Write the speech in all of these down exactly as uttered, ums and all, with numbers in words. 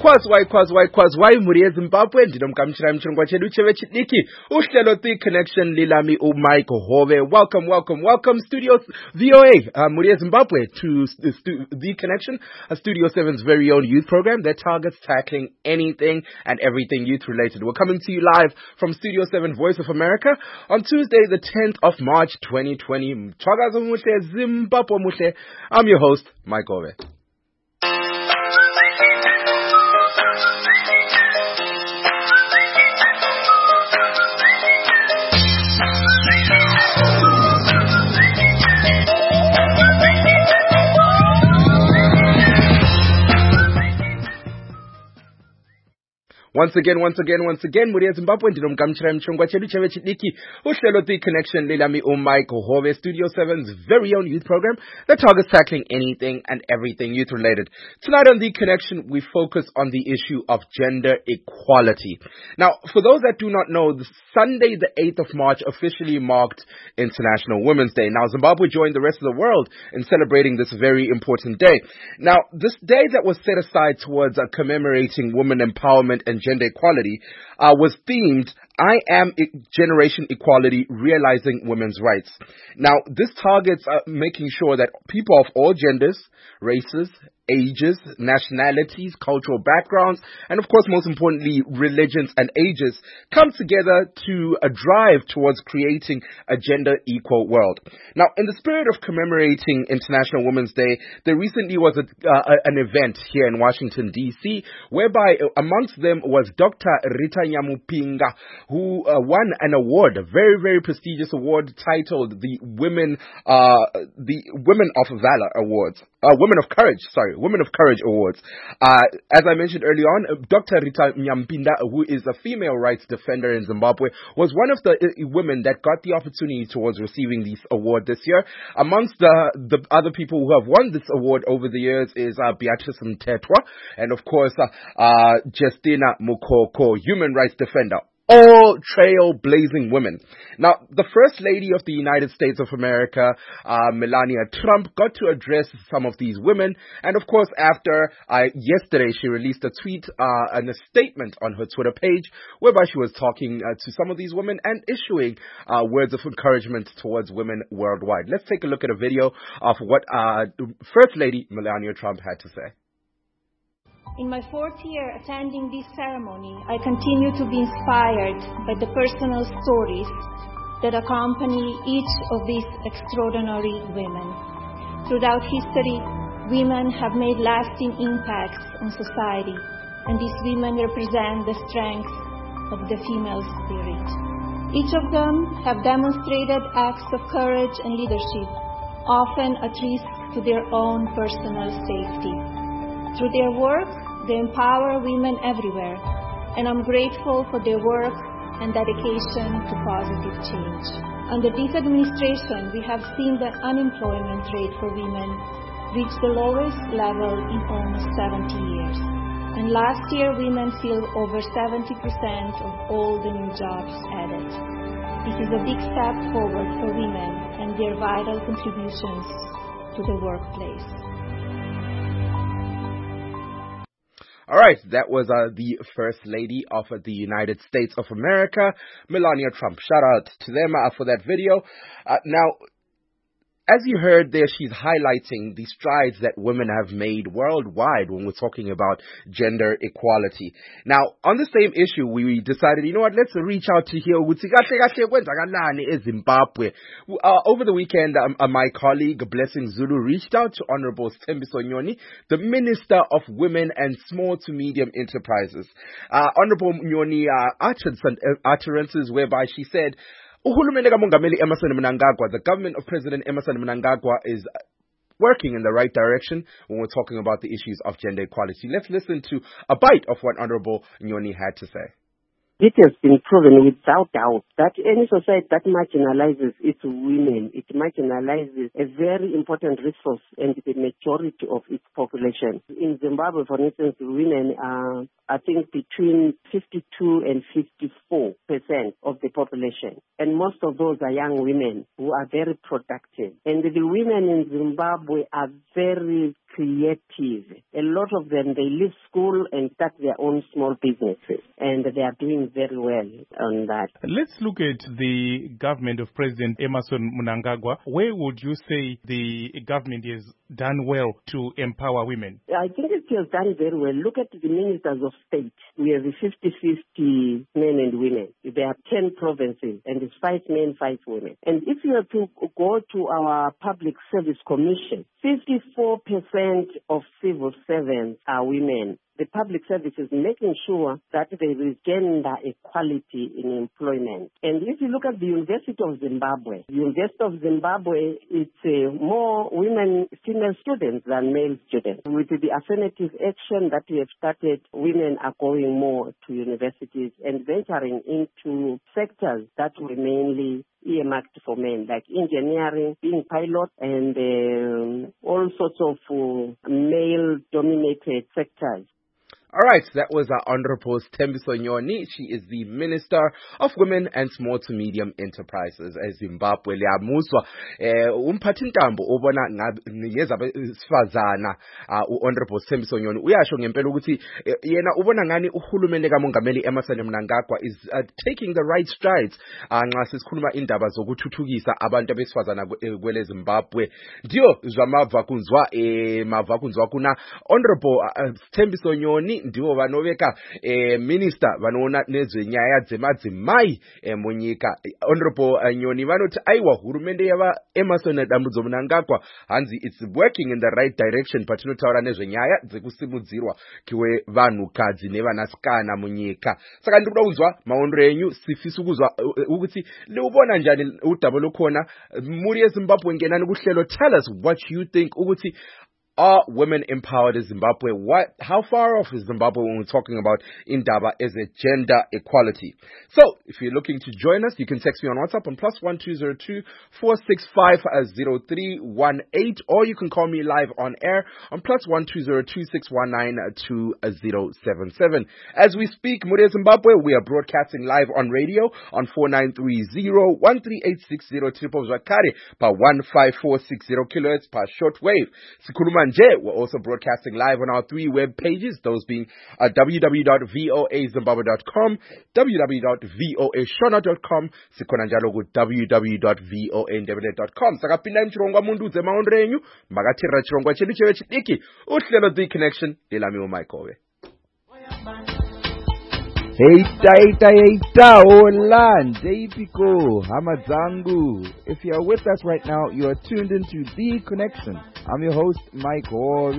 Waikwazi, waikwazi, waikwazi, waimuri eZimbabwe, ndinomkamchira mchirongwa chedu cheve chidiki, uhlelo The Connection lilami uMike Hove. Welcome, welcome, welcome, Studio V O A, uh, muri eZimbabwe, to st- st- The Connection, a Studio seven's very own youth program that targets tackling anything and everything youth-related. We're coming to you live from Studio seven Voice of America on Tuesday, the tenth of March, twenty twenty. Mthwakazo muhle, Zimbabwe muhle. I'm your host, Mike Hove. Once again, once again, once again, muri eZimbabwe, ndinomkamchira mchirongwa chedu cheve chidiki, uhlelo The Connection lilami uMike Hove, Studio seven's very own youth program that targets tackling anything and everything youth-related. Tonight on The Connection, we focus on the issue of gender equality. Now, for those that do not know, the Sunday the eighth of March officially marked International Women's Day. Now, Zimbabwe joined the rest of the world in celebrating this very important day. Now, this day that was set aside towards uh, commemorating women empowerment and gender equality uh, was themed, I am e- Generation Equality, Realizing Women's Rights. Now, this targets uh, making sure that people of all genders, races, ages, nationalities, cultural backgrounds, and of course, most importantly, religions and ages come together to uh, drive towards creating a gender equal world. Now, in the spirit of commemorating International Women's Day, there recently was a, uh, an event here in Washington, D C, whereby uh, amongst them was Doctor Rita Nyamupinga, who uh, won an award, a very, very prestigious award titled the Women, uh, the Women of Valor Awards, uh, Women of Courage, sorry, Women of Courage Awards. Uh, as I mentioned early on, Doctor Rita Nyamupinga, who is a female rights defender in Zimbabwe, was one of the uh, women that got the opportunity towards receiving this award this year. Amongst the, the other people who have won this award over the years is uh, Beatrice Mtetwa, and of course, uh, uh, Justina Mukoko, human rights defender. All trailblazing women. Now, the First Lady of the United States of America, uh, Melania Trump, got to address some of these women. And of course, after uh, yesterday, she released a tweet uh, and a statement on her Twitter page whereby she was talking uh, to some of these women and issuing uh, words of encouragement towards women worldwide. Let's take a look at a video of what uh, First Lady Melania Trump had to say. In my fourth year attending this ceremony, I continue to be inspired by the personal stories that accompany each of these extraordinary women. Throughout history, women have made lasting impacts on society, and these women represent the strength of the female spirit. Each of them have demonstrated acts of courage and leadership, often at risk to their own personal safety. Through their work, they empower women everywhere, and I'm grateful for their work and dedication to positive change. Under this administration, we have seen the unemployment rate for women reach the lowest level in almost seventy years. And last year, women filled over seventy percent of all the new jobs added. This is a big step forward for women and their vital contributions to the workplace. All right, that was uh, the First Lady of uh, the United States of America, Melania Trump. Shout out to them uh, for that video. Uh, now, as you heard there, she's highlighting the strides that women have made worldwide when we're talking about gender equality. Now, on the same issue, we decided, you know what, let's reach out to hear ukuthi kahle kahle kwenzakalani eZimbabwe. Uh, over the weekend, um, uh, my colleague Blessing Zulu reached out to Honorable Thembiso Nyoni, the Minister of Women and Small to Medium Enterprises. Uh, Honorable Nyoni uh, uttered some uh, utterances whereby she said, Uhulumende kaMongameli Emmerson Mnangagwa, the government of President Emmerson Mnangagwa is working in the right direction when we're talking about the issues of gender equality. Let's listen to a bite of what Honorable Nyoni had to say. It has been proven without doubt that any society that marginalizes its women, it marginalizes a very important resource and the majority of its population. In Zimbabwe, for instance, women are, I think, between fifty-two and fifty-four percent of the population. And most of those are young women who are very productive. And the women in Zimbabwe are very creative. A lot of them, they leave school and start their own small businesses, and they are doing very well on that. Let's look at the government of President Emmerson Mnangagwa. Where would you say the government has done well to empower women? I think it has done very well. Look at the ministers of state. We have fifty-fifty men and women. There are ten provinces, and it's five men, five women. And if you have to go to our Public Service Commission, fifty-four percent of civil servants are women. The public service is making sure that there is gender equality in employment. And if you look at the University of Zimbabwe, the University of Zimbabwe, it's uh, more women, female students than male students. With the affirmative action that we have started, women are going more to universities and venturing into sectors that were mainly earmarked for men, like engineering, being pilot, and um, all sorts of uh, male-dominated sectors. All right, that was our Honorable Thembiso Nyoni. She is the Minister of Women and Small to Medium Enterprises at Zimbabwe. Liyamuswa eh umphathintambo obona ngiyeza besifazana uHonorable Thembiso Nyoni uyasho ngempela ukuthi yena ubona ngani uhulumende kaMongameli Emmerson Mnangagwa is uh, taking the right strides nxa sisikhuluma indaba zokuthuthukisa abantu abesifazana kwele Zimbabwe. Ndio zwamava kunzwa eh mava kunzwa kuna Honorable Thembiso Nyoni ndiwo vanoveka eh, minister vanoona nezvenyaya dzemadzimai eh, munyika. Honorable uh, Nyoni vanoti aiwa hurumende yava Emmerson Dambudzo Mnangagwa hanzi it's working in the right direction patinotaura nezvenyaya dzekusimudzirwa kiwe vanhukadzi nevanasikana munyika. Saka ndikuda kunzwa maondero enyu sifisa kuzwa ukuthi liubona njani udaba lokhona muri eZimbabwe ngenani kuhlelo. Tell us what you think ukuthi are women empowered in Zimbabwe? What, how far off is Zimbabwe when we're talking about indaba as a gender equality? So, if you're looking to join us, you can text me on WhatsApp on plus one two zero two four six five zero three one eight, or you can call me live on air on plus one two zero two six one nine two zero seven seven. As we speak, Muria Zimbabwe, we are broadcasting live on radio on four nine three zero one three eight six zero triple Zakari per one five four six zero kilohertz per shortwave. Sikuruma we're also broadcasting live on our three web pages, those being uh, w w w dot voa zimbabwe dot com, w w w dot voa shona dot com, sikhona njalo ku w w w dot voa ndebele dot com. Sakapinda mchirongwa mundu ze maondero enyu makathira chirongwa chedu cheve chidiki uhlelo The Connection lelami uMaikowe. Heita heita heita hola Ndepiko Hamadzangu. If you are with us right now, you are tuned into The Connection. I'm your host, Mike Hove.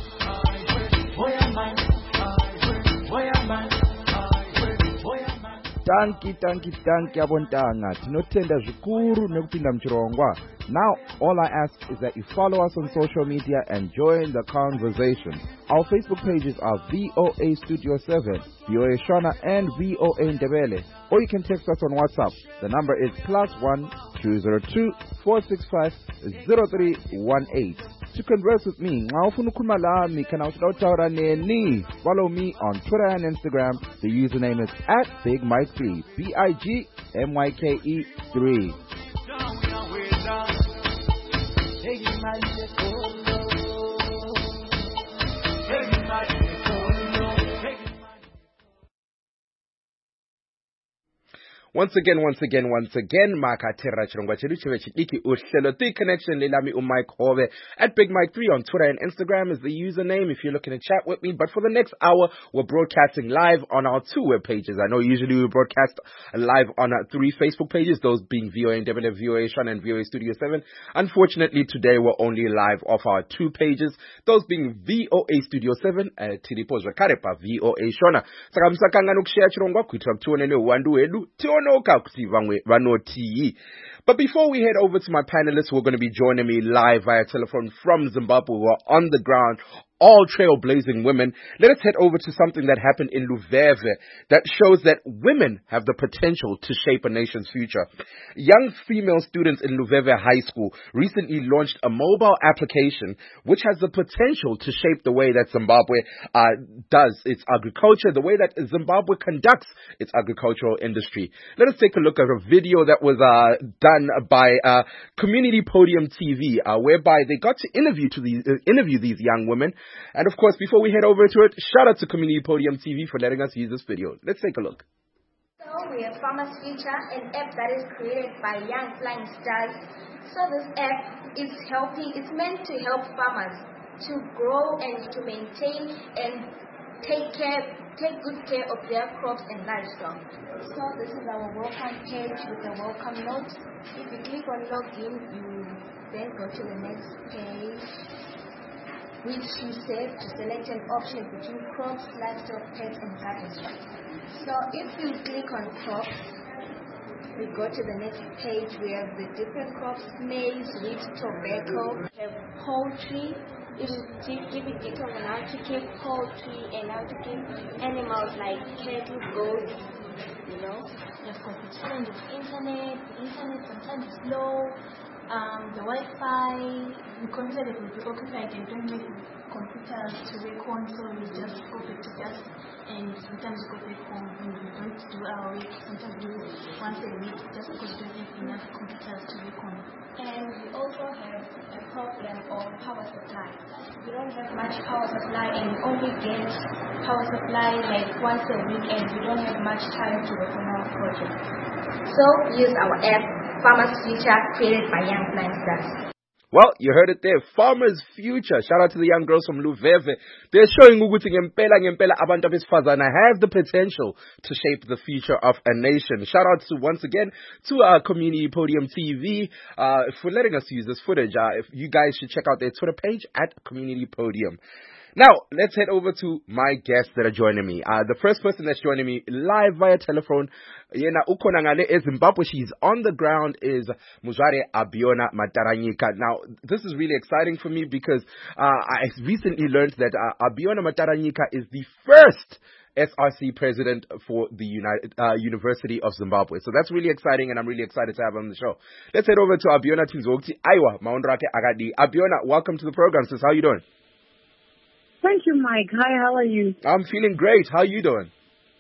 Tanki tanki tanki abontanga tinotenda zvikuru nekupinda mchirongwa. Now all I ask is that you follow us on social media and join the conversation. Our Facebook pages are V O A Studio seven, V O A Shona, and V O A Ndebele. Or you can text us on WhatsApp. The number is plus one two zero two four six five zero three one eight. To converse with me, follow me on Twitter and Instagram. The username is at Big Mike three, B I G M Y K E three. Once again, once again, once again, makathira chirongwa chedu cheve chidiki uhlelo The Connection lelami uMike Hove. At Big Mike three on Twitter and Instagram is the username if you're looking to chat with me. But for the next hour, we're broadcasting live on our two web pages. I know usually we broadcast live on our three Facebook pages, those being V O A Ndebele, V O A Shona, and V O A Studio seven. Unfortunately, today we're only live off our two pages, those being V O A Studio seven, uh, Tiripo Zakarepa, V O A Shona. Saka msakanga nukushare chirongwa kuitira kutionene uwandu wedu, but before we head over to my panelists who are going to be joining me live via telephone from Zimbabwe, who are on the ground all trailblazing women, let us head over to something that happened in Luveve that shows that women have the potential to shape a nation's future. Young female students in Luveve High School recently launched a mobile application which has the potential to shape the way that Zimbabwe uh, does its agriculture, the way that Zimbabwe conducts its agricultural industry. Let us take a look at a video that was uh, done by uh, Community Podium T V, uh, whereby they got to interview to these uh, interview these young women. And of course, before we head over to it, shout out to Community Podium T V for letting us use this video. Let's take a look. So we have Farmers Future, an app that is created by Young Flying Stars. So this app is helping, it's meant to help farmers to grow and to maintain and take care, take good care of their crops and livestock. So this is our welcome page with the welcome notes. If you click on login, you then go to the next page, which you set to select an option between crops, livestock, pets, and gardens. So if you click on crops, we go to the next page. We have the different crops: maize, wheat, tobacco. We have poultry. It will give you details on how to keep poultry and how to keep animals like cattle, goats, you know. There's competition with the internet. The internet sometimes is slow. Um, the Wi-Fi, the computer that will be occupied and don't make computers to work on, so we just go back to desk and sometimes go back home when we don't do our work. Sometimes we do once a week just because we don't have enough computers to work on. And we also have a problem of power supply. We don't have much power supply and we only get power supply like once a week and we don't have much time to work on our project. So use our app, Farmers Future, created by Young Flying Stars. Well, you heard it there. Farmers Future. Shout out to the young girls from Luveve. They're showing ukuthi ngempela ngempela abantu besifazana have the potential to shape the future of a nation. Shout out to, once again, to our Community Podium T V uh, for letting us use this footage. Uh, if you guys should check out their Twitter page at Community Podium. Now, let's head over to my guests that are joining me. Uh, the first person that's joining me live via telephone, yena ukhona ngale eZimbabwe. She's on the ground, is Muzware Abiona Mataranyika. Now, this is really exciting for me because uh, I recently learned that uh, Abiona Mataranyika is the first S R C president for the United, uh, University of Zimbabwe. So that's really exciting, and I'm really excited to have her on the show. Let's head over to Abiona Tinzokti Aiwa Maundrake Agadi. Abiona, welcome to the program, sis. How are you doing? Thank you, Mike. Hi, how are you? I'm feeling great. How are you doing?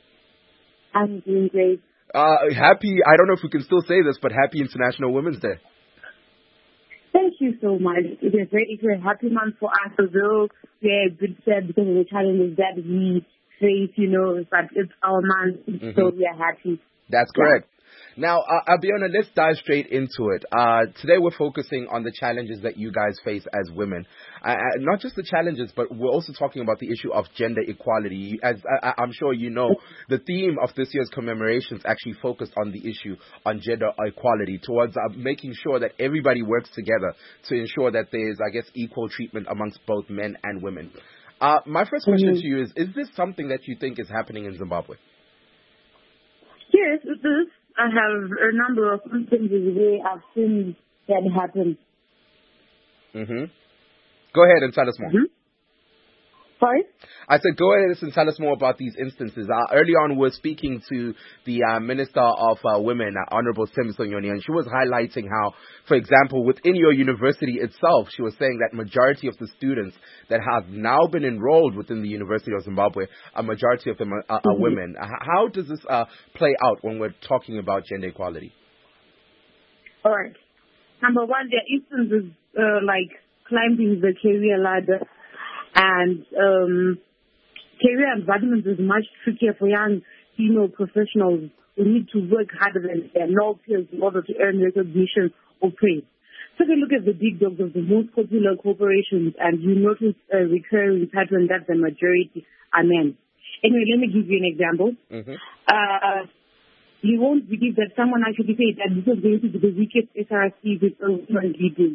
I'm doing great. Uh, happy, I don't know if we can still say this, but happy International Women's Day. Thank you so much. It is very, it's a happy month for us, although we're a bit sad because of the challenges that we face, you know, but it's our month, mm-hmm. so we are happy. That's correct. Yeah. Now, uh, Abiona, let's dive straight into it. Uh, today we're focusing on the challenges that you guys face as women. Uh, not just the challenges, but we're also talking about the issue of gender equality. As I, I'm sure you know, the theme of this year's commemorations actually focused on the issue on gender equality, towards uh, making sure that everybody works together to ensure that there is, I guess, equal treatment amongst both men and women. Uh, my first question mm-hmm. to you is, is this something that you think is happening in Zimbabwe? Yes, it is. I have a number of instances where I've seen that happen. Mm-hmm. Go ahead and tell us more. Mm-hmm. Sorry? I said go ahead and tell us more about these instances. Uh, early on, we were speaking to the uh, Minister of uh, Women, uh, Honorable Sembisonyoni, and she was highlighting how, for example, within your university itself, she was saying that majority of the students that have now been enrolled within the University of Zimbabwe, a majority of them are, are mm-hmm. women. How does this uh, play out when we're talking about gender equality? All right. Number one, there are instances uh, like climbing the career ladder. And um, career advancement is much trickier for young female professionals who need to work harder than their male peers in order to earn recognition or praise. Take a look at the big dogs of the most popular corporations and you notice a recurring pattern that the majority are men. Anyway, let me give you an example. Mm-hmm. Uh, you won't believe that someone actually said that this is going to be the weakest S R C with a woman leading.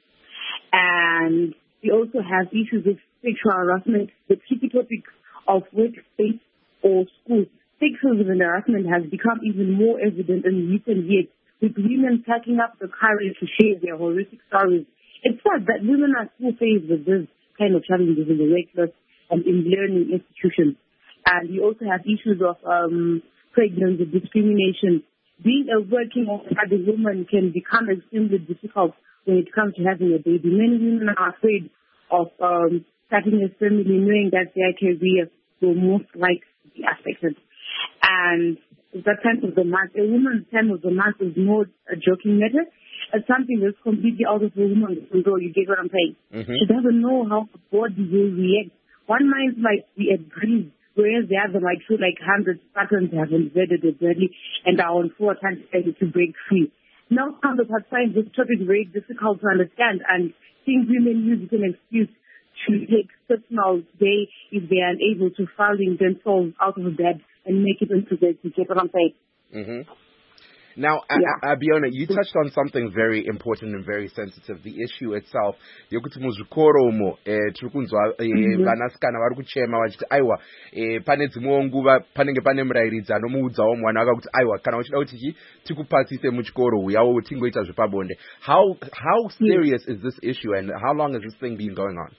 And we also have issues with sexual harassment. The tricky topic of workspace or school. Sexual harassment has become even more evident in recent years, with women packing up the courage to share their horrific stories. It's sad that women are still faced with this, kind of challenges in the workforce and in learning institutions. And you also have issues of um, pregnancy, discrimination. Being a working or studying woman can become extremely difficult when it comes to having a baby. Many women are afraid of um, starting a family, knowing that their career will most likely be affected. And that time of the month, a woman's time of the month is not a joking matter. It's something that's completely out of a woman's control. You get what I'm saying? Mm-hmm. She doesn't know how the body will react. One mind might be at breeze, whereas the other might feel like hundred patterns have invaded it badly and are on four times ready to break free. Now, counterparts find this topic very difficult to understand, and think women use it an excuse to take personal day if they are unable to filing themselves out of bed and make it into bed. You get what I'm saying? Mm-hmm. Now, yeah. Abiona, you touched on something very important and very sensitive. The issue itself, yokuti muzvikoro umo tiri kunzwa vanasikana vari kuchema vachiti aiwa pane dzimwewo nguva panenge pane murairidzi anomuudzawo mwana wake kuti aiwa kana uchida kuti tikupasise muchikoro uyawo tingoita zvepabonde. How how serious is this issue, and how long has this thing been going on?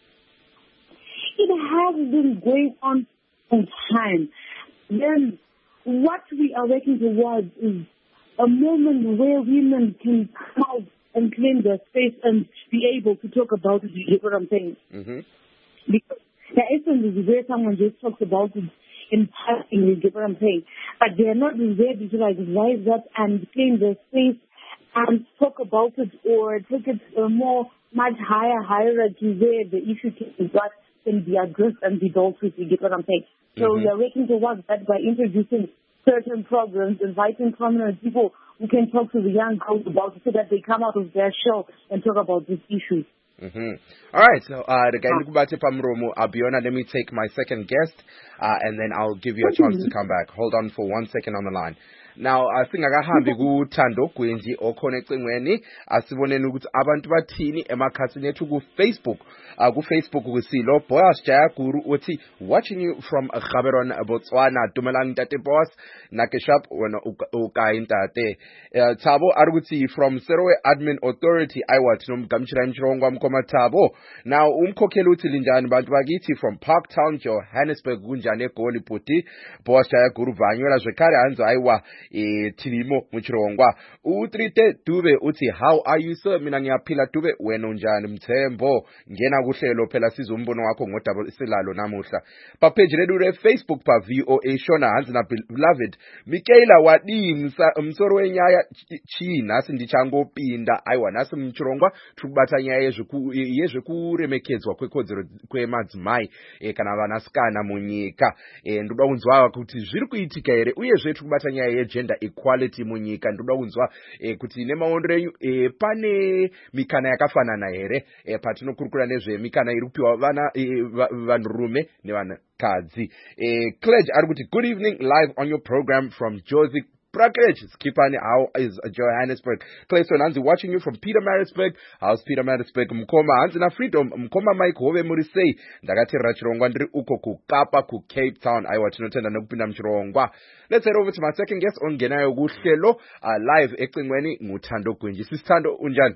It has been going on for time. Then what we are working towards is a moment where women can come out and claim their space and be able to talk about it. You get what I'm saying? Mm-hmm. Because the essence is where someone just talks about it in passing. You get what I'm saying? But they are not ready to like rise up and claim their space and talk about it, or take it a more much higher hierarchy where the issue is what can be addressed and be dealt with. You get what I'm saying? So mm-hmm. we are working towards that by introducing certain programs, inviting prominent people who can talk to the young girls about it so that they come out of their shell and talk about these issues. Mm-hmm. All right, so uh, Abiona, let me take my second guest, uh, and then I'll give you a chance to come back. Hold on for one second on the line. Now, I think akahambi kuThando Gwenji okhona ecingweni asiboneni ukuthi abantu bathini emakhasini ethu ku Facebook uh, ku Facebook kusilo Boas Jayaguru uthi watching you from Gaborone, Botswana. Dumelang Tate Boss nakeshap wena ukai ntate. Thabo ari ukuthi from Serowe Admin Authority Aiwa nomgamshira imchirongwa mkhoma Thabo. Now umkhokheli uthi linjani bantu bakithi from Parktown Johannesburg kunjani eGoli Puti. Boas Jayaguru vanywela zvekare hanzo aiwa e tilimo muchirongwa utrite Dube uthi how are you sir, mina ngiyaphila Dube wena unjani Mthembo ngena kuhlelo phela siza umbono wakho ngodaba silalo namuhla pa page ledu le Facebook pa V O A Shona hanzi na beloved Michaela wadi msoro wenyaya chi nasi ndichangopinda aiwa nasi muchirongwa tukubata nyaya yezviku yezvikuremekedzwa kwekodzero kwemadzimai e kana vanasikana munyika e ndoda kunzwa kuti zviri kuitika here uye zvetu kubata nyaya ye gender equality munyika. Ndoda kunzwa e kuti nemaondero enyu e pane mikana yakafanana here e patinokurukura nezve mikana iri kupiwa vana e, vanhurume nevanhukadzi. e Cledge ari kuti good evening live on your program from Jozi Prakech, Skipani, how is Johannesburg? Clayson Hanzi watching you from Peter Marisburg. How's Peter Marisburg? Mkoma Hanzi na freedom. Mkoma Mike Hove Murisei. Ndagati rachirongwa ndri uko ku Kapa ku Cape Town. Aiwa tinotenda nokupinda mchirongwa. Let's head over to my second guest on Genayo Kuhlelo uh, live ecingweni nguThando Gwenji. Sis Thando unjani?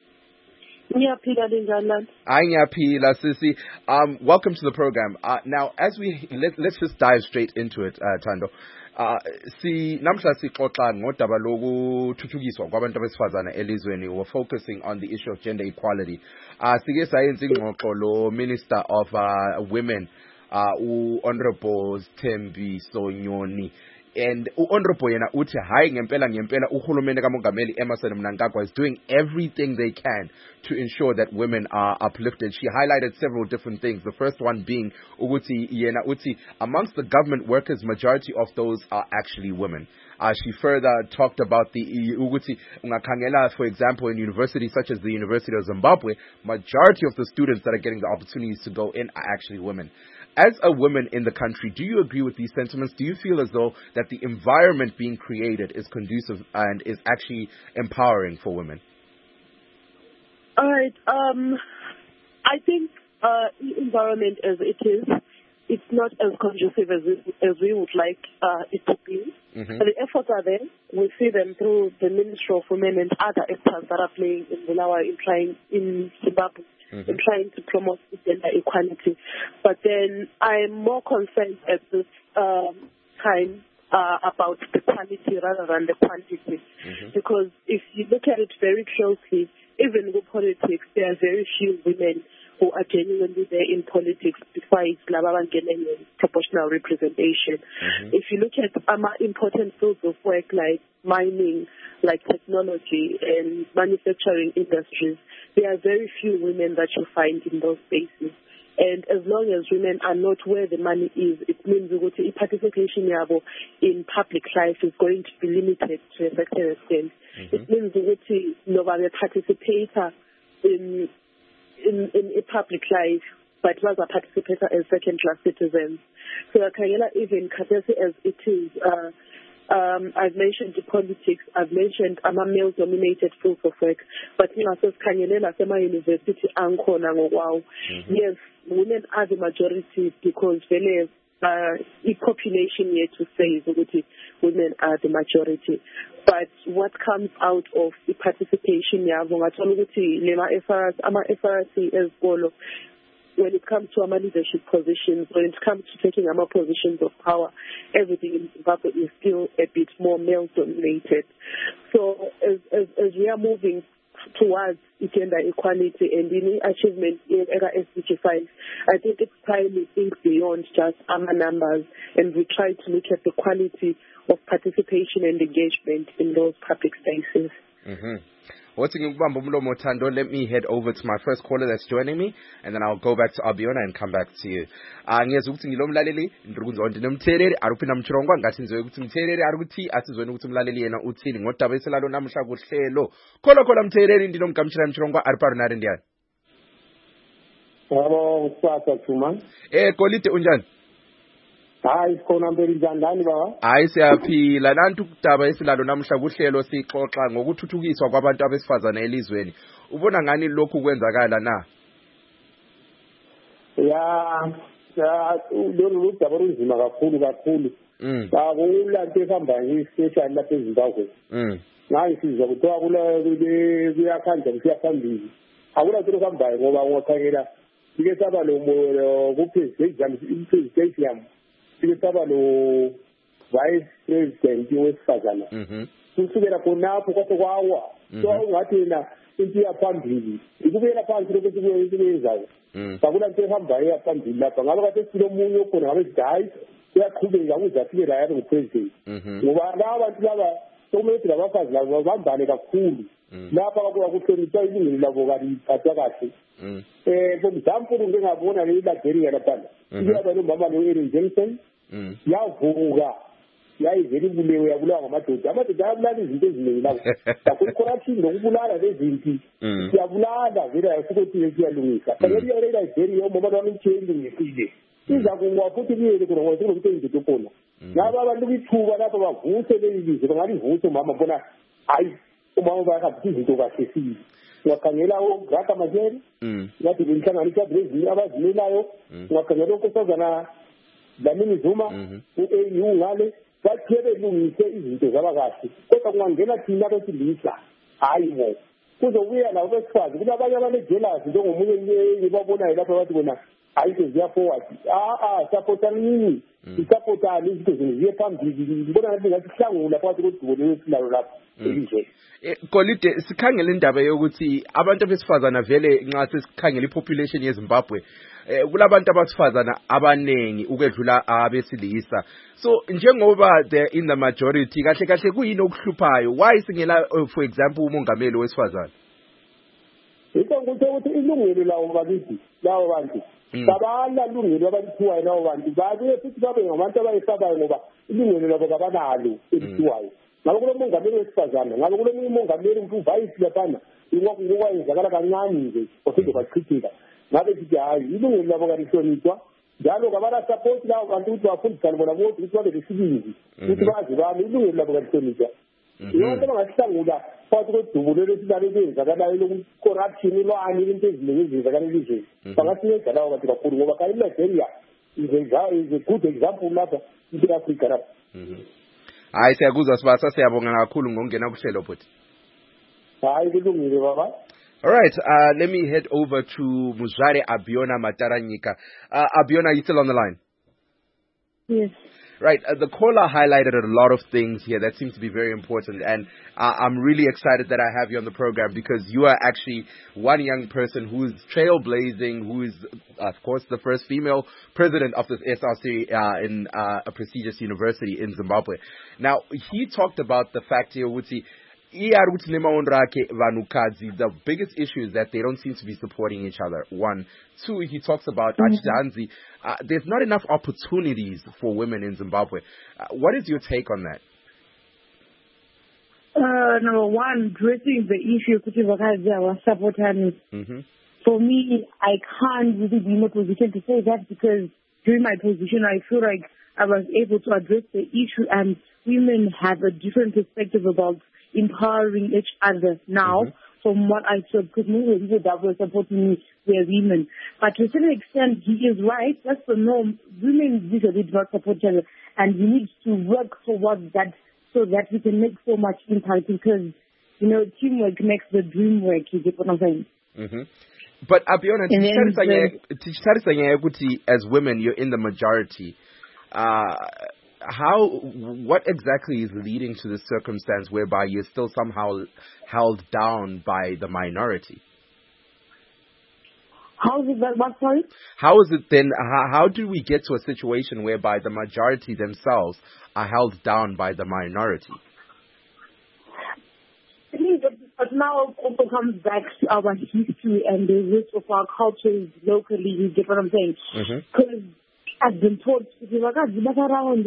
Ngiyaphila linjani? Ngiyaphila sisi. Um welcome to the program. Uh, now as we let, let's just dive straight into it, uh, Thando. Uh, si namhla sixoxa ngodaba lokuthuthukiswa kwabantu besifazana elizweni. We're focusing on the issue of gender equality. Uh, sike sayenza ingxoxo lo Minister of uh, Women, uh, u-Honorable Thembi Sonyoni. And u-Honorable yena uthi hayi ngempela ngempela uhulumende kaMongameli Emmerson Mnangagwa is doing everything they can to ensure that women are uplifted. She highlighted several different things. The first one being uguti yena uti amongst the government workers, majority of those are actually women. Uh, she further talked about the uguti ungakhangela, for example, in universities such as the University of Zimbabwe, majority of the students that are getting the opportunities to go in are actually women. As a woman in the country, do you agree with these sentiments? Do you feel as though that the environment being created is conducive and is actually empowering for women? All right. Um, I think uh, the environment as it is, it's not as conducive as we, as we would like uh, it to be. Mm-hmm. But the efforts are there. We see them through the Ministry of Women and other actors that are playing in the Lawa in trying in Zimbabwe mm-hmm. in trying to promote gender equality. But then I'm more concerned at this um, time uh, about the quality rather than the quantity. Mm-hmm. Because if you look at it very closely, even with politics, there are very few women who are genuinely there in politics besides proportional representation. Mm-hmm. If you look at um, important fields of work like mining, like technology and manufacturing industries, there are very few women that you find in those spaces. And as long as women are not where the money is, it means that the participation in public life is going to be limited to a certain extent. Mm-hmm. It means that nobody participates in In, in a public life, but was a participator as second-class citizens. So Kayela, even Katesi as it is, uh, um, I've mentioned the politics, I've mentioned I'm a male-dominated field of work, but in as Kanyelela Sema University, Ankona, wow, yes, women are the majority because they uh, the population here to say is that women are the majority. But what comes out of the participation, when it comes to our leadership positions, when it comes to taking our positions of power, everything in Zimbabwe is still a bit more male-dominated. So as, as, as we are moving towards gender equality and any achievement in S D G five, I think it's time we think beyond just our numbers and we try to look at the quality of participation and engagement in those public spaces. Mm-hmm. Let me head over to my first caller that's joining me, and then I'll go back to Abiona and come back to you. Ngiyeza ukuthi ngilomlaleli ndrukunzo ndinomtheleli aruphinda mchirongwa ngathi ngizoye ukuthi mtheleli arukuthi asizweni ukuthi umlaleli yena uthini ngodaba eselalo namhla kuhlelo kholo kholo mtheleli ndinomkamshira mchirongwa ariparunari ndiyani. Yebo usasa Thuma. Eh Kolide unjani? Hayi khona mbeli njani baba? Hayi siyaphila nantu kudaba esilalo namhla kuhlelo sixoxa ngokuthuthukiswa kwabantu abesifazana elizweni. Ubona ngani lokhu kwenzakala na? Ya ya lo daba runzima kakhulu kakhulu. Mm. Bakula nto ehamba ngiseshani lapha eZimbabwe. Mm. Nayi sizwa kuthiwa kula kuyakhanja kuyaphambili. Akula nto ehambayo ngoba ngokhangelaike saba lo ku-president i-president sike saba lo vice president wesifazana. Mhm. Kusukela khonapho kwathi kwawa so ungathi na into yaphambili ikubuyela phansi lokuthi kuyenzayo. Bakula nto ehambayo yaphambili lapha ngabe kade silomunye okhona ngabe sidayi uyaqhubeka ukuze afike la yabe ngu-president. Ngoba laba bantu laba sokumele labafazi labo babambane kakhulu lapha kwakuhlonipha ilungelo labo kaliphathwa kahle. Eh for example ngingabona le Liberia lapha iyaba nomama lo Ellen Johnson yavuka yayiveli bulewe yabulawa ngamadoda amadoda ayabulala izinto eziningi lapho kakhulu corruption nokubulala lezinto siyabulala vele ayikuthi kuyalungisa kanti le Liberia umama wamtsheli ngesile iza kuwa futhi liyele kuna ngoba kunokuthi izinto khona ngaba abantu bithuba lapha bavuse lelizwe bangalivuse umama bona hayi umama bayakabisa izinto kahle sisi wakhangela uGraka Majeri yathi inhlanganiso yabezinye abazimelayo wakhangela unkosazana Dlamini Zuma u-A U ngale bathi belungise izinto zaba kahle kodwa kungangena thina besilisa hayi bo kuzobuya lawo besifazi kunabanye abanejealous njengomunye ngibabonayo lapha bathi bona hayi ziya forward ah ah supportani isupportani izinto ziye phambili ngibona ngathi ngasihlangula phakathi kodubo lesilalo lapha elizwe. Kolide sikhangela indaba yokuthi abantu besifazana vele nxa sesikhangela ipopulation yeZimbabwe eh kulabantu abasifazana abanengi ukwedlula abesilisa. So njengoba they in the majority kahle kahle kuyini okuhluphayo why singela for example umongameli wesifazana? Into ukuthi ilungelo lawo bakithi lawo bantu sabala lungelo abalithiwayo lawo bantu babuye futhi babe ngabantu abayisabayo ngoba ilungelo labo kabanalo elithiwayo. Ngabe kulo mongameli wesifazana ngabe kulo mongameli uvice laphana ingokwenzakala kancane nje ophinde bachithika ngabe sithi hayi ilungelo labo kalihlonitshwa njalo kabala support lawo bantu ukuthi bafundisane bona bonke ukuthi babe lesibindi ukuthi bazi bami ilungelo labo kalihlonitshwa. Yonke bangasihlangula phakathi kodubulo lesilalo lenzakalayo loku-corruption ilwani into eziningi ezenzakala elizweni bangasinceda lawo bantu kakhulu ngoba kanye Liberia is a good example lapha into Africa lapha. Hayi siyakuzwa sibasa siyabonga kakhulu ngokungena kuhlelo futhi. Hayi kulungile baba. All right, uh, let me head over to Muzare Abiona Mataranyika. Uh, Abiona, are you still on the line? Yes. Right, uh, the caller highlighted a lot of things here that seems to be very important, and uh, I'm really excited that I have you on the program because you are actually one young person who is trailblazing, who is, of course, the first female president of this S R C uh, in uh, a prestigious university in Zimbabwe. Now, he talked about the fact here, Wuti, the biggest issue is that they don't seem to be supporting each other. One. Two, he talks about Achidanzi. Uh, there's not enough opportunities for women in Zimbabwe. Uh, what is your take on that? Uh, number one, dressing the issue mm-hmm. For me, I can't really be in a position to say that because during my position, I feel like I was able to address the issue and women have a different perspective about empowering each other now mm-hmm. from what I saw, because most of the people that were supporting me were women. But to a certain extent, he is right. That's the norm. Women usually do not support each other, and we need to work towards that so that we can make so much impact because, you know, teamwork makes the dream work, you get what I'm saying? Mm-hmm. But Abiona, as women, you're in the majority. Uh, How, what exactly is leading to this circumstance whereby you're still somehow held down by the minority? How is that, what, sorry? How is it then, how, how do we get to a situation whereby the majority themselves are held down by the minority? I think that but now also comes back to our history and the roots of our cultures locally, you get what I'm saying? Because mm-hmm. I've been taught to be like, you get what I'm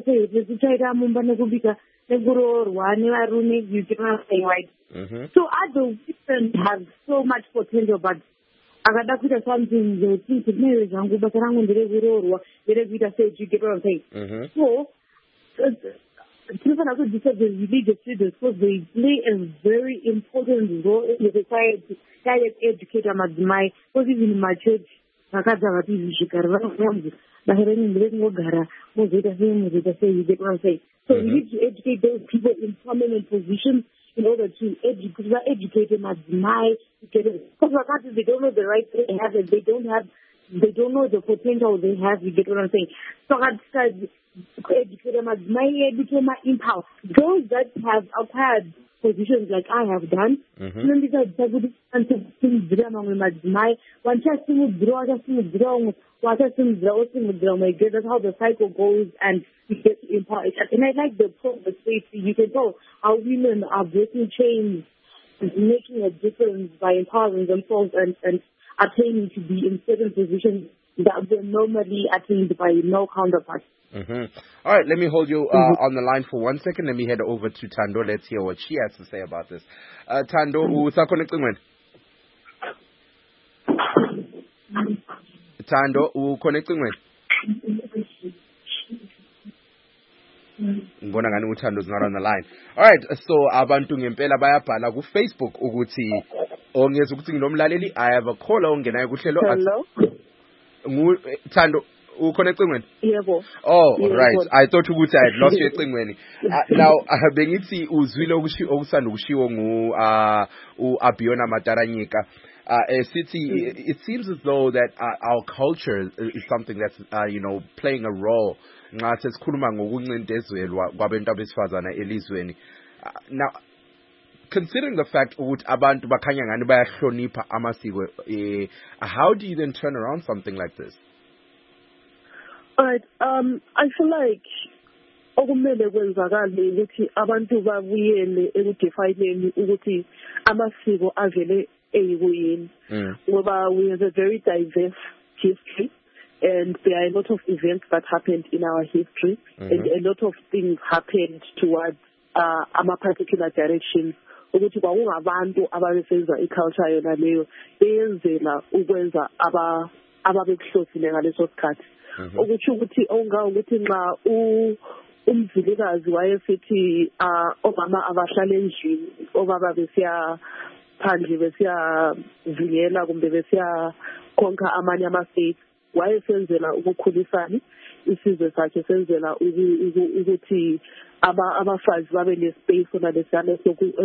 saying, right? Mm-hmm. So other women have so much potential, but akadakuita something they think it may zangu but rangu ndirezvirorwa nderekuita sei, you get what I'm saying? Mm-hmm. So people also decide the religious leaders because they play a very important role in the society. Direct educator madzimai, because even in my church vakadza vati zvikari vanofanzi bahereni ndirezvinogara mozoita sei mozoita sei, you get what I'm saying? So we need to educate those people in prominent positions in order to educate, because they're educated madzimai, because they don't know the right they have, and they don't have, they don't know the potential they have, you get what I'm saying? So I said, educate madzimai, educate my empower. Those that have acquired positions like I have done, mm-hmm. that's how the cycle goes, and we get to empower each other. And I like the progress safety. You can tell how women are breaking chains and making a difference by empowering themselves and, and attaining to be in certain positions that were normally attained by no counterparts. Mm-hmm. All right, let me hold you uh, mm-hmm. on the line for one second. Let me head over to Tando. Let's hear what she has to say about this. Uh, Tando, mm-hmm. Tando, uconnecting with? Ngibona ngani uThando is not on the line. All right, so abantu ngempela bayabhala ku Facebook ukuthi ongeza ukuthi nginomlaleli, I have a caller ongenayo kuhlelo. Hello. Ngu Thando uconnecting with? Yebo. Oh, yeah, right. Yebo. I thought ukuthi I had lost your ecingweni. Now bengithi uzwile okusanda ukushiwo ngu uh uAbiona Mataranyika. Uh, city, mm. it seems as though that uh, our culture is something that's, uh, you know, playing a role. Now, considering the fact that how do you then turn around something like this? All right, um, I feel like okumele kwenzakale ukuthi abantu babuyele ekudefineni ukuthi amasiko avele eyikuyini ngoba we have a very diverse history and there are a lot of events that happened in our history mm-hmm. and a lot of things happened towards uh, ama particular directions ukuthi kwakungabantu ababesenza iculture yona leyo eyenzela ukwenza aba ababekuhlosile ngaleso sikhathi ukuthi ukuthi onga ukuthi nxa u umzilikazi wayesithi uh, omama abahlala endlini obaba besiya phandle besiya viyela kumbe besiya konka amanye ama-states wayesenzela ukukhulisana isizwe sakhe senzela ukuthi abafazi babe nespace ona lesana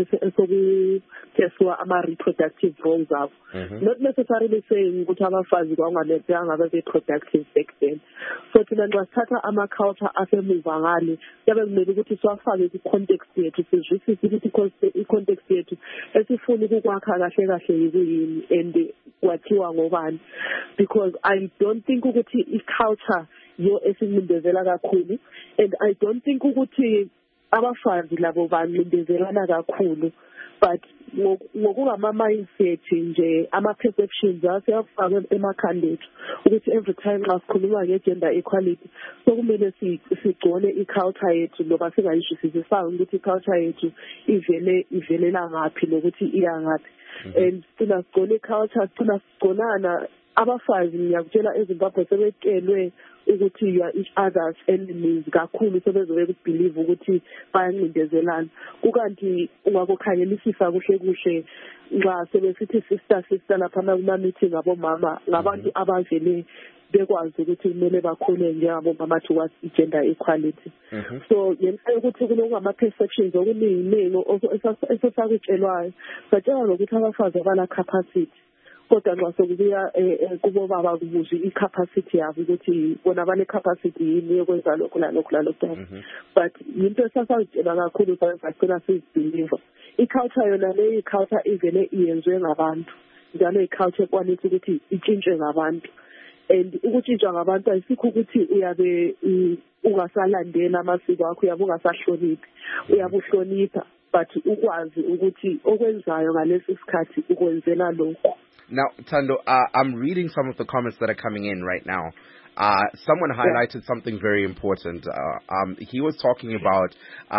sokutestwa ama-reproductive roles abo. Not necessarily saying ukuthi abafazi kwanganethanga babe productive back then. So thina nxa sithatha ama-culture asemuva ngale kuyabe kumele ukuthi siwafake kwi-context yethu sizwisise ukuthi i-context yethu esifuna ukukwakha kahle kahle yikuyini and kwathiwa ngobani, because I don't think ukuthi i-culture yo esincindezela kakhulu, and I don't think ukuthi abafazi labo bancindezelana kakhulu, but ngokungama-mindset nje ama-perceptions asiyafaka emakhanda ethu ukuthi every time xa sikhuluma nge-gender equality sokumele sigcone i-culture yethu noba singayizwisisanga ukuthi i-culture yethu ivele ivelela ngaphi nokuthi iya ngaphi. And sina sigcone i-culture, sina sigconana abafazi ngiyakutshela eZimbabwe sebekelwe ukuthi you are each other's enemies kakhulu, sebezobe believe ukuthi bayancindezelana. Kukanti ungakukhangelisisa kuhle kuhle nxa sebesithi sister sister lapha kuma-meeting abomama ngabantu abavele bekwazi ukuthi kumele bakhule njengabomama towards i-gender equality. So ngenxa yokuthi kunokungama-perceptions okuningi esesakutshelwayo satshelwa nokuthi abafazi abana-capacity, kodwa nxa sokubuya kubo baba kubuzwe i-capacity yabo ukuthi bona bane-capacity yini yokwenza lokhu lalokhu lalokhu. But yinto esasayitshela kakhulu sagcina sizibhiliva. I-culture yona leyo i-culture ivele iyenzwe ngabantu, njalo i-culture ekwanisa ukuthi itshintshwe ngabantu. And ukutshintshwa ngabantu ayisikho ukuthi uyabe ungasalandela amasiko akho, uyabe ungasahloniphi, uyabe uhlonipha but ukwazi ukuthi okwenzayo ngalesi sikhathi ukwenzela lokho. Now, Thando, uh, I'm reading some of the comments that are coming in right now. Uh, someone highlighted yeah. something very important. Uh, um, he was talking about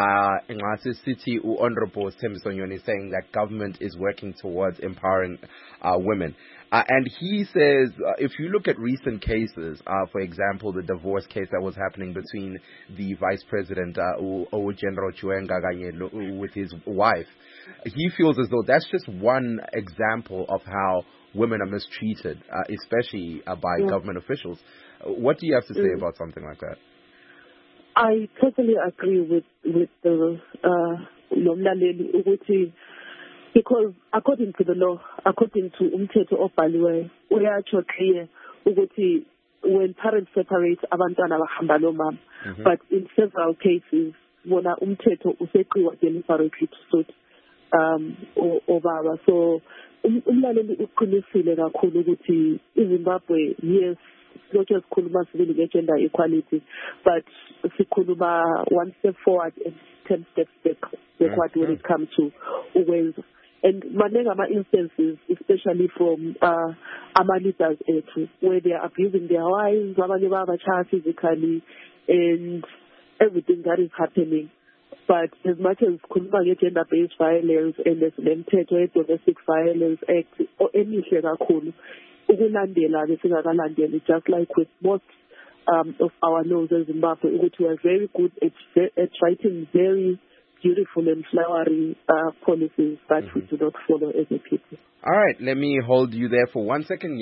Ngase uh, City, Honorable Thembiso Nyoni, saying that government is working towards empowering uh, women. Uh, and he says, uh, if you look at recent cases, uh, for example, the divorce case that was happening between the vice president, uh, O General Chiwenga with his wife, he feels as though that's just one example of how women are mistreated, uh, especially uh, by yeah. government officials. Uh, what do you have to say mm. about something like that? I totally agree with with the Lomlaleli uh, Uguti, because according to the law, according to Umthetho Obhaliweyo, uyatsho clear ukuthi when parents separate abantwana bahamba lomama. But in several cases, bona umthetho useqiwa deliberately to suit um obaba. So umlaleli uqinisile kakhulu ukuthi iZimbabwe, yes, not just sikhuluma sibili nge-gender equality, but sikhuluma one step forward and ten steps back backward when it comes to ukwenza. And maningi ama-instances, especially from uh, ama-leaders ethu, where they are abusing their wives, abanye babatshaya physically, and everything that is happening. But as much as khuluma nge-gender-based violence and nemthetho ye-Domestic Violence Act emihle kakhulu, ukulandela besingakalandeli, just like with most um, of our laws in Zimbabwe, which we are very good at, at writing very beautiful and flowery uh, policies that mm-hmm. we do not follow as a people. All right, let me hold you there for one second.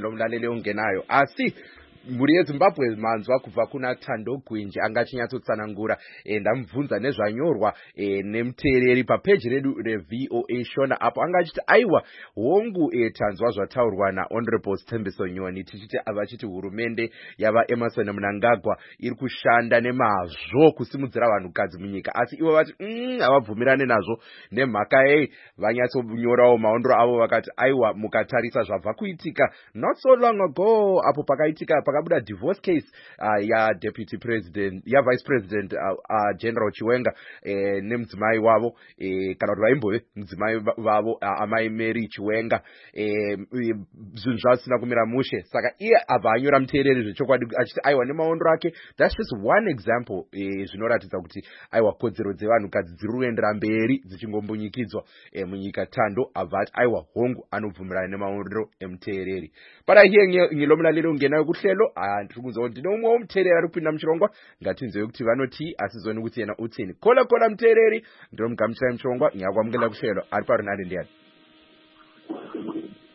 I see. Muri yeZimbabwe manzwa kubva kuna Thando Gwinji angachinyatotsanangura ndamubvunza nezvanyorwa nemuteereri papeji redu reV O A Shona apo angachiti aiwa hongu tanzwa zvataurwa naHonorable Thembiso Nyoni tichiti avachiti hurumende yava Emmerson Mnangagwa iri kushanda nemazvo kusimudzira vanhukadzi munyika, asi ivo vati mm, havabvumirane nazvo nemhaka yei vanyatsonyorawo maondro avo vakati aiwa mukatarisa zvabva kuitika not so long ago apo pakaitika pakabuda divorce case uh, ya deputy president ya vice president uh, uh, General Chiwenga eh, nemudzimai wavo eh, kana kuti vaimbove mudzimai vavo uh, amai Mary Chiwenga eh, zvinhu zvasina kumira mushe, saka iye abva anyora muteereri zvechokwadi achiti aiwa nemaondro ake. That's just one example eh, zvinoratidza kuti aiwa kodzero dzevanhukadzi dziri kuendera mberi dzichingombunyikidzwa eh, munyika. Thando abva ati aiwa hongu anobvumirana nemaondro emuteereri. But I hear ngilomulaleli ungenayo kuhlelo ndiri kunzwa kuti ndine umwe womuteereri ari kupinda muchirongwa, ngatinzwe kuti vanoti asizoni kuti yena utsini. Kola kola muteereri, ndinomugamuchirai muchirongwa nyakwamukela kuhlelo ari parunhare ndiani.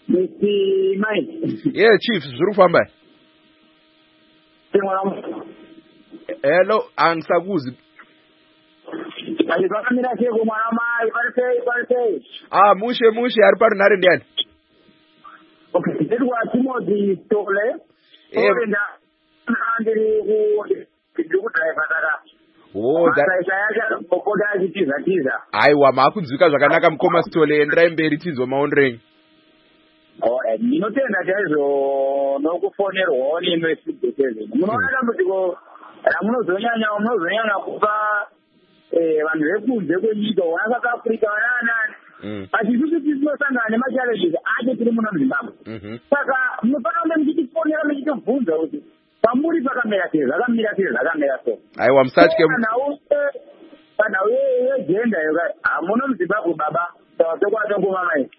Mike. Yeah, Chief, zviri kufamba. hello angisakuzi Alivakamira cheko mwana mai parisei parisei. Ah mushe mushe ari parunhare ndiani? Okay, ndiri wa Timothy Tole. Eh nda ndiri ku ndiri ku driver saka. Oh da Sasa yake kokoda achitiza tiza. Aiwa makunzwika zvakanaka mukoma Stole endrai mberi tizo maondrei. Oh eh ndinotenda chaizvo nokufonerwa ni investigation. Munoona dambudziko ramunozonyanya munozonyanya kupa eh vanhu vekunze kwenyika vakaka Afrika vanana achizvisi tinosangana nemachallenges ake tiri muno muZimbabwe saka munofanira kunge muchitifonera muchitibvunza kuti pamuri pakamira sei zvakamira sei zvakamira so aiwa musatye kana yegenda yoka muno muZimbabwe baba tawatokwatongo mamai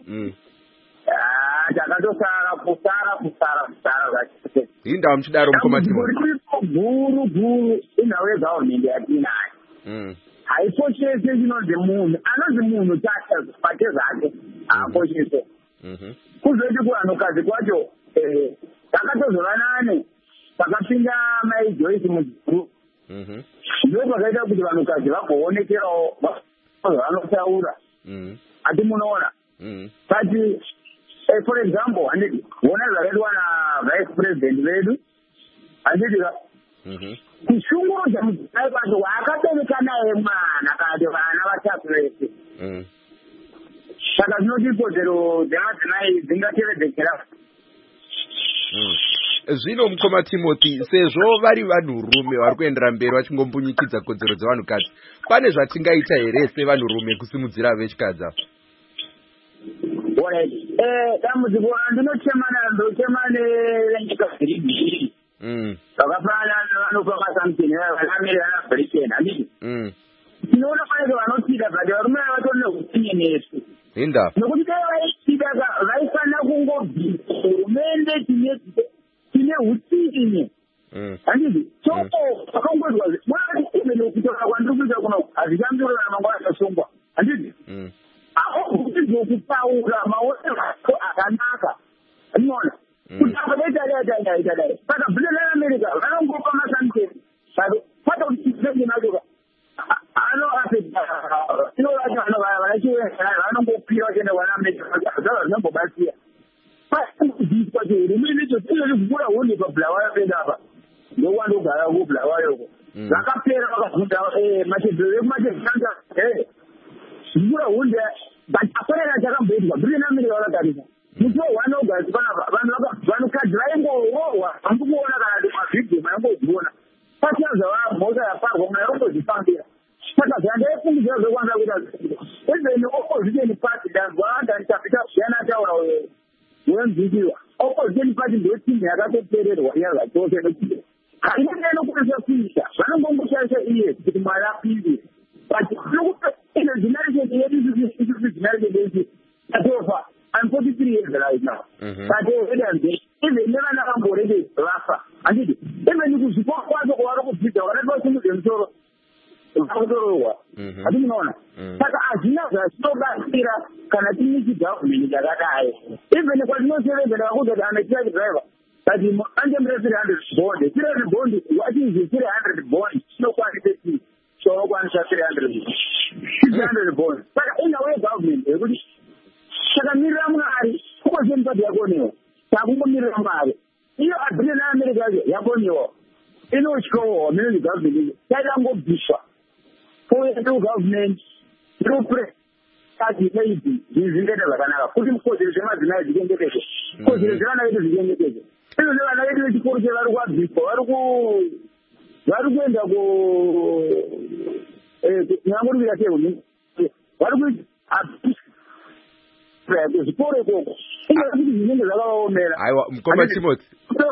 takatosara kusara kusara kusara zvacho indawo muchidaro mukoma Timothy guru guru inhawo yegavenmendi yatinayo haiposhese chinonzi munhu anonzi munhu chacha pake zvake haaposhese kuzoti kuvanhukadzi kwacho takatozova nane pakapinda mai Joyce muguru ndo pakaita kuti vanhukadzi vagoonekerawo vanotaura ati munoona but for example handiti vona zvakaitwa navice president vedu handiti kushungurudza mudzimai kwacho waakabereka naye mwana kana kuti vana vatatu vese saka zvinoti ikodzero dzemadzimai dzingatevedekera zvino mukoma Timothy sezvo vari vanhurume vari kuendera mberi vachingombunyikidza kodzero dzevanhukadzi pane zvatingaita here sevanhurume kusimudzira vechikadzi apa? Alright. Eh dambudziko ndinochemana ndochema nenyika dziri mbiri vakafana vanofamba samthing vakamira na Britain handiti tinoona pane vanotida but varume vatori nehutinye nesu inda nokuti dai vaitida vaifana kungobvisa hurumende tine tine hutinye handiti so vakangodwa mwana imene kutoka kwandiri kuita kuno hazvichambiwa ramangwana akasungwa handiti kutaura maonero ako akanaka unoona kuti akaita dai dai dai dai saka Britain naAmerica vanongopa masamthing kwata kuti president nacho ano afeta ino vacho vano vanachiwenga vanongopira vachienda kwanaAmerica zvava zvinombobatsira pasikudzidzwa kuti hurumende icho inozvigura hunde pabulawayo penda apa ndokwandogara kubulawayoko vakapera vakabvunza machebhero ekumachebhanda zvigura hunde but afanana chakamboitwa Britain naAmerica vakatarisa musi wa one August vanhu vanhukadzi vaingorohwa hambukuona kana kuti mavhidhiyo maingozviona pasina zvavamhosa yaparwa maingozvifambira saka zvandaifungidza zvekwanza kuita even opposition party ndanzwa andanitapita yanataura wemzikiwa opposition party ndotimu yakatopererwa iya chose nekuti haina inokwanisa kuita vanongongoshaisha iye kuti mwari apinde but nokuti ine generation yedu isusu generation yedu yatofa I'm forty-three years right now. But even never know already Rafa. And it even if you go to the hospital, whatever you do, so Vaudorowa. I didn't know. But as you know, so that Sira can achieve government that I even if I know that I would have a driver. But the under three hundred bond, three hundred bond, what is the three hundred bond? No quantity. So one shot three hundred. Six hundred bond. But in a way, government, saka mirira mwari kukozeni pati yakoniwa takungomirira mwari iyo Britain naAmerica yakoniwa inotyowa mine government yaitangobviswa foedu government irupre ati maybe zvizingaita zvakanaka kuti mukodzero zvemadzimai zvichengetedzwe kodzero dzevana vedu zvichengetedzwe ino nevana vedu vechikoro chevari kuabviswa vari ku vari kuenda ku nyangorivira teu vari kuabviswa kuzvikoro ikoko ingaa kuti zvinenge zvakavaomera aiwa mukoma Timothy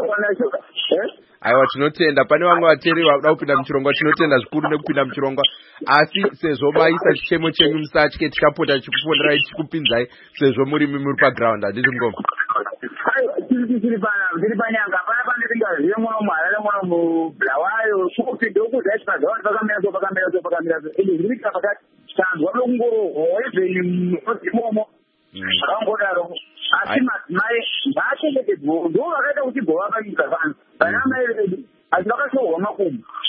aiwa tinotenda pane vamwe vateri vakuda kupinda muchirongwa tinotenda zvikuru nekupinda muchirongwa asi sezvo maisa chichemo chenyu musatye tichapota tichikufonderai tichikupinzai sezvo muri muri paground handiti ngoma tiri pana tiri panyanga pana pane tingazive muno mwarare muno mubulawayo kupinda ukuzaitikazvavanhu pakamira so pakamira so pakamira so ende zviri kuita pakati tanzwa nokungorohwa evheni imomo akangodaro asi madzimai ngaachengetedzwe ndo vakaita kuti bova panyika vanhu vana mai vedu asi vakashohwa makumbo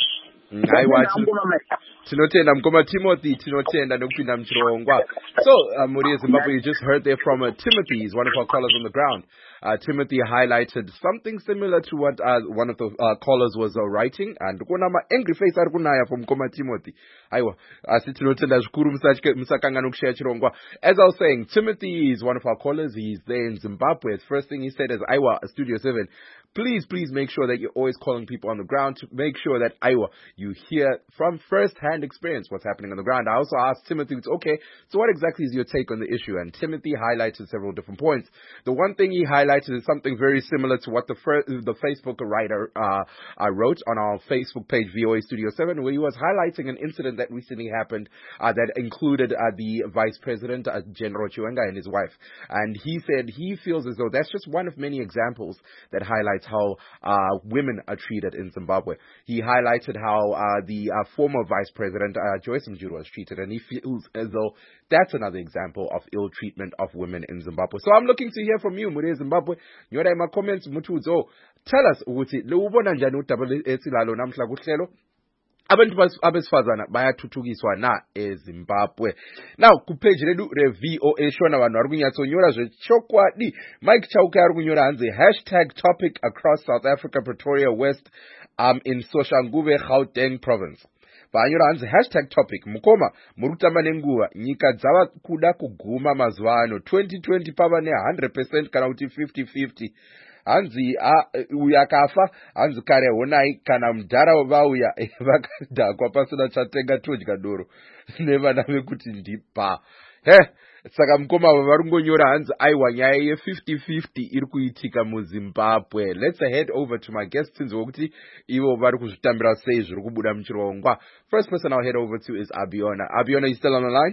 Aiwa, tinotenda Mkoma Timothy, tinotenda nokupinda mchirongwa. So, uh, Muria Zimbabwe, you just heard there from uh, Timothy, he's one of our callers on the ground. Uh, Timothy highlighted something similar to what uh, one of the uh, callers was uh, writing, and kuna ma angry face ari kunaya from Mkoma Timothy. Aiwa, asi tinotenda zvikuru musakanga nokushaya chirongwa. As I was saying, Timothy is one of our callers, he's there in Zimbabwe. The first thing he said is, Aiwa, Studio seven, please, please make sure that you're always calling people on the ground to make sure that, Aiwa, you hear from first-hand experience what's happening on the ground. I also asked Timothy, okay, so what exactly is your take on the issue? And Timothy highlighted several different points. The one thing he highlighted is something very similar to what the fir- the Facebook writer uh, uh, wrote on our Facebook page, V O A Studio seven, where he was highlighting an incident that recently happened uh, that included uh, the Vice President, uh, General Chiwenga, and his wife. And he said he feels as though that's just one of many examples that highlights how uh, women are treated in Zimbabwe. He highlighted how uh, the uh, former Vice President, uh, Joyce Mjuru, was treated, and he feels as though that's another example of ill treatment of women in Zimbabwe. So I'm looking to hear from you, Muria Zimbabwe. Nyora ima comments mutuzo. Tell us ukuthi lubona njani udaba esilalo namhla kuhlelo. Abantu abesifazana bayathuthukiswa na eZimbabwe. Now kupage ledu re V O A shona vanhu vari kunyatsonyora zvechokwadi. Mike Chauke ari kunyora hanzi hashtag topic across South Africa, Pretoria West, um, in Soshanguve, Gauteng province. Vanyora hanzi hashtag topic mukoma murutamba nenguva nyika dzava kuda kuguma mazuva ano twenty twenty pava ne one hundred percent kana kuti fifty fifty. Hanzi uya kafa hanzi kare honai kana mudhara vauya vakadhakwa pasina chatenga todya doro nevana vekuti ndipa. He, saka mukoma vari kungonyora hanzi aiwa nyaya ye fifty fifty iri kuitika muZimbabwe. Let's head over to my guest tinzwa kuti ivo vari kuzvitambira sei zviri kubuda muchirongwa. First person I'll head over to is Abiona. Abiona, you still on the line?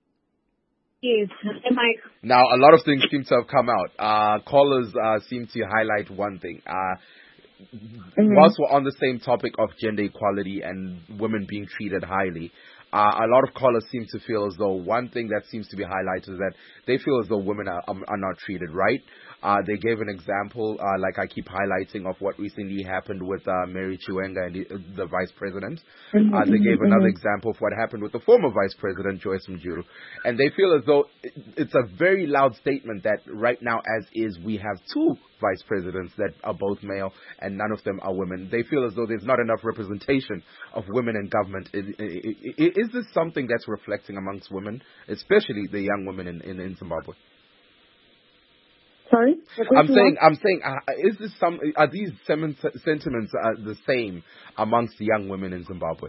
Yes, am I? Now, a lot of things seem to have come out. Uh, callers uh, seem to highlight one thing. Uh, mm-hmm. Whilst we're on the same topic of gender equality and women being treated highly, uh, a lot of callers seem to feel as though one thing that seems to be highlighted is that they feel as though women are, are not treated right. Uh, they gave an example, uh, like I keep highlighting, of what recently happened with uh, Mary Chiwenga and the, uh, the Vice President. Mm-hmm, uh, they gave mm-hmm. another example of what happened with the former Vice President, Joyce Mjuru. And they feel as though it, it's a very loud statement that right now, as is, we have two Vice Presidents that are both male and none of them are women. They feel as though there's not enough representation of women in government. Is, is, is this something that's reflecting amongst women, especially the young women in, in, in Zimbabwe? Sorry? I'm saying, I'm saying, uh, is this some, are these sem- sentiments uh, the same amongst the young women in Zimbabwe?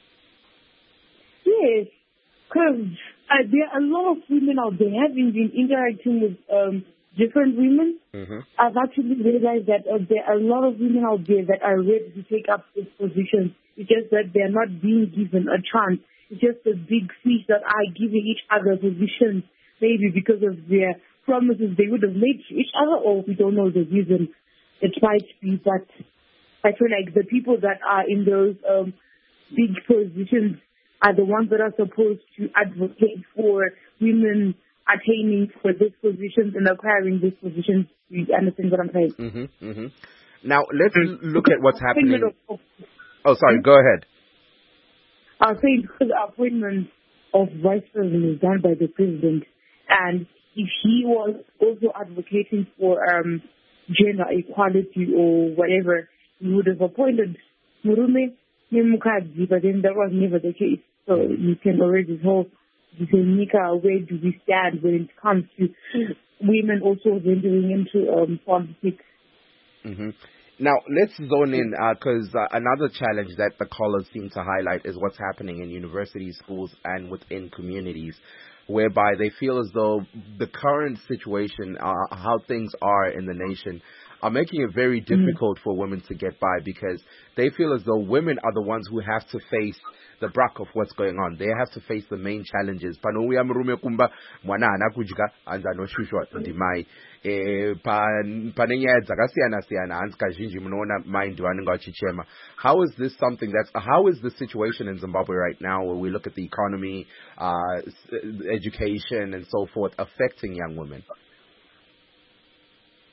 Yes, because uh, there are a lot of women out there having been interacting with um, different women. Mm-hmm. I've actually realized that uh, there are a lot of women out there that are ready to take up these positions. It's just that they're not being given a chance. It's just a big fish that are giving each other positions, maybe because of their promises they would have made to each other, or we don't know the reason it might be. But I feel like the people that are in those um, big positions are the ones that are supposed to advocate for women attaining for these positions and acquiring these positions. You understand what I'm saying? Mm-hmm, mm-hmm. Now, let's look at what's happening. Of, oh, sorry, go ahead. I was saying because the appointment of vice president is done by the president, and if he was also advocating for um, gender equality or whatever, he would have appointed Murume Nemukadzi, but then that was never the case. So you can already tell, you say, Nika, where do we stand when it comes to women also entering into um, politics? Mm-hmm. Now, let's zone in, because uh, uh, another challenge that the callers seem to highlight is what's happening in universities, schools, and within communities, whereby they feel as though the current situation, uh, how things are in the nation, are making it very difficult mm-hmm. for women to get by, because they feel as though women are the ones who have to face the brunt of what's going on. They have to face the main challenges. Panouya mrume kumba mwana anakujika anza no shushwa ndimai. Eh panenya dzakasiyana siyana hanzi kazhinji munoona mai ndivanenge vachichema. How is this something that's how is the situation in Zimbabwe right now, where we look at the economy, uh education and so forth, affecting young women?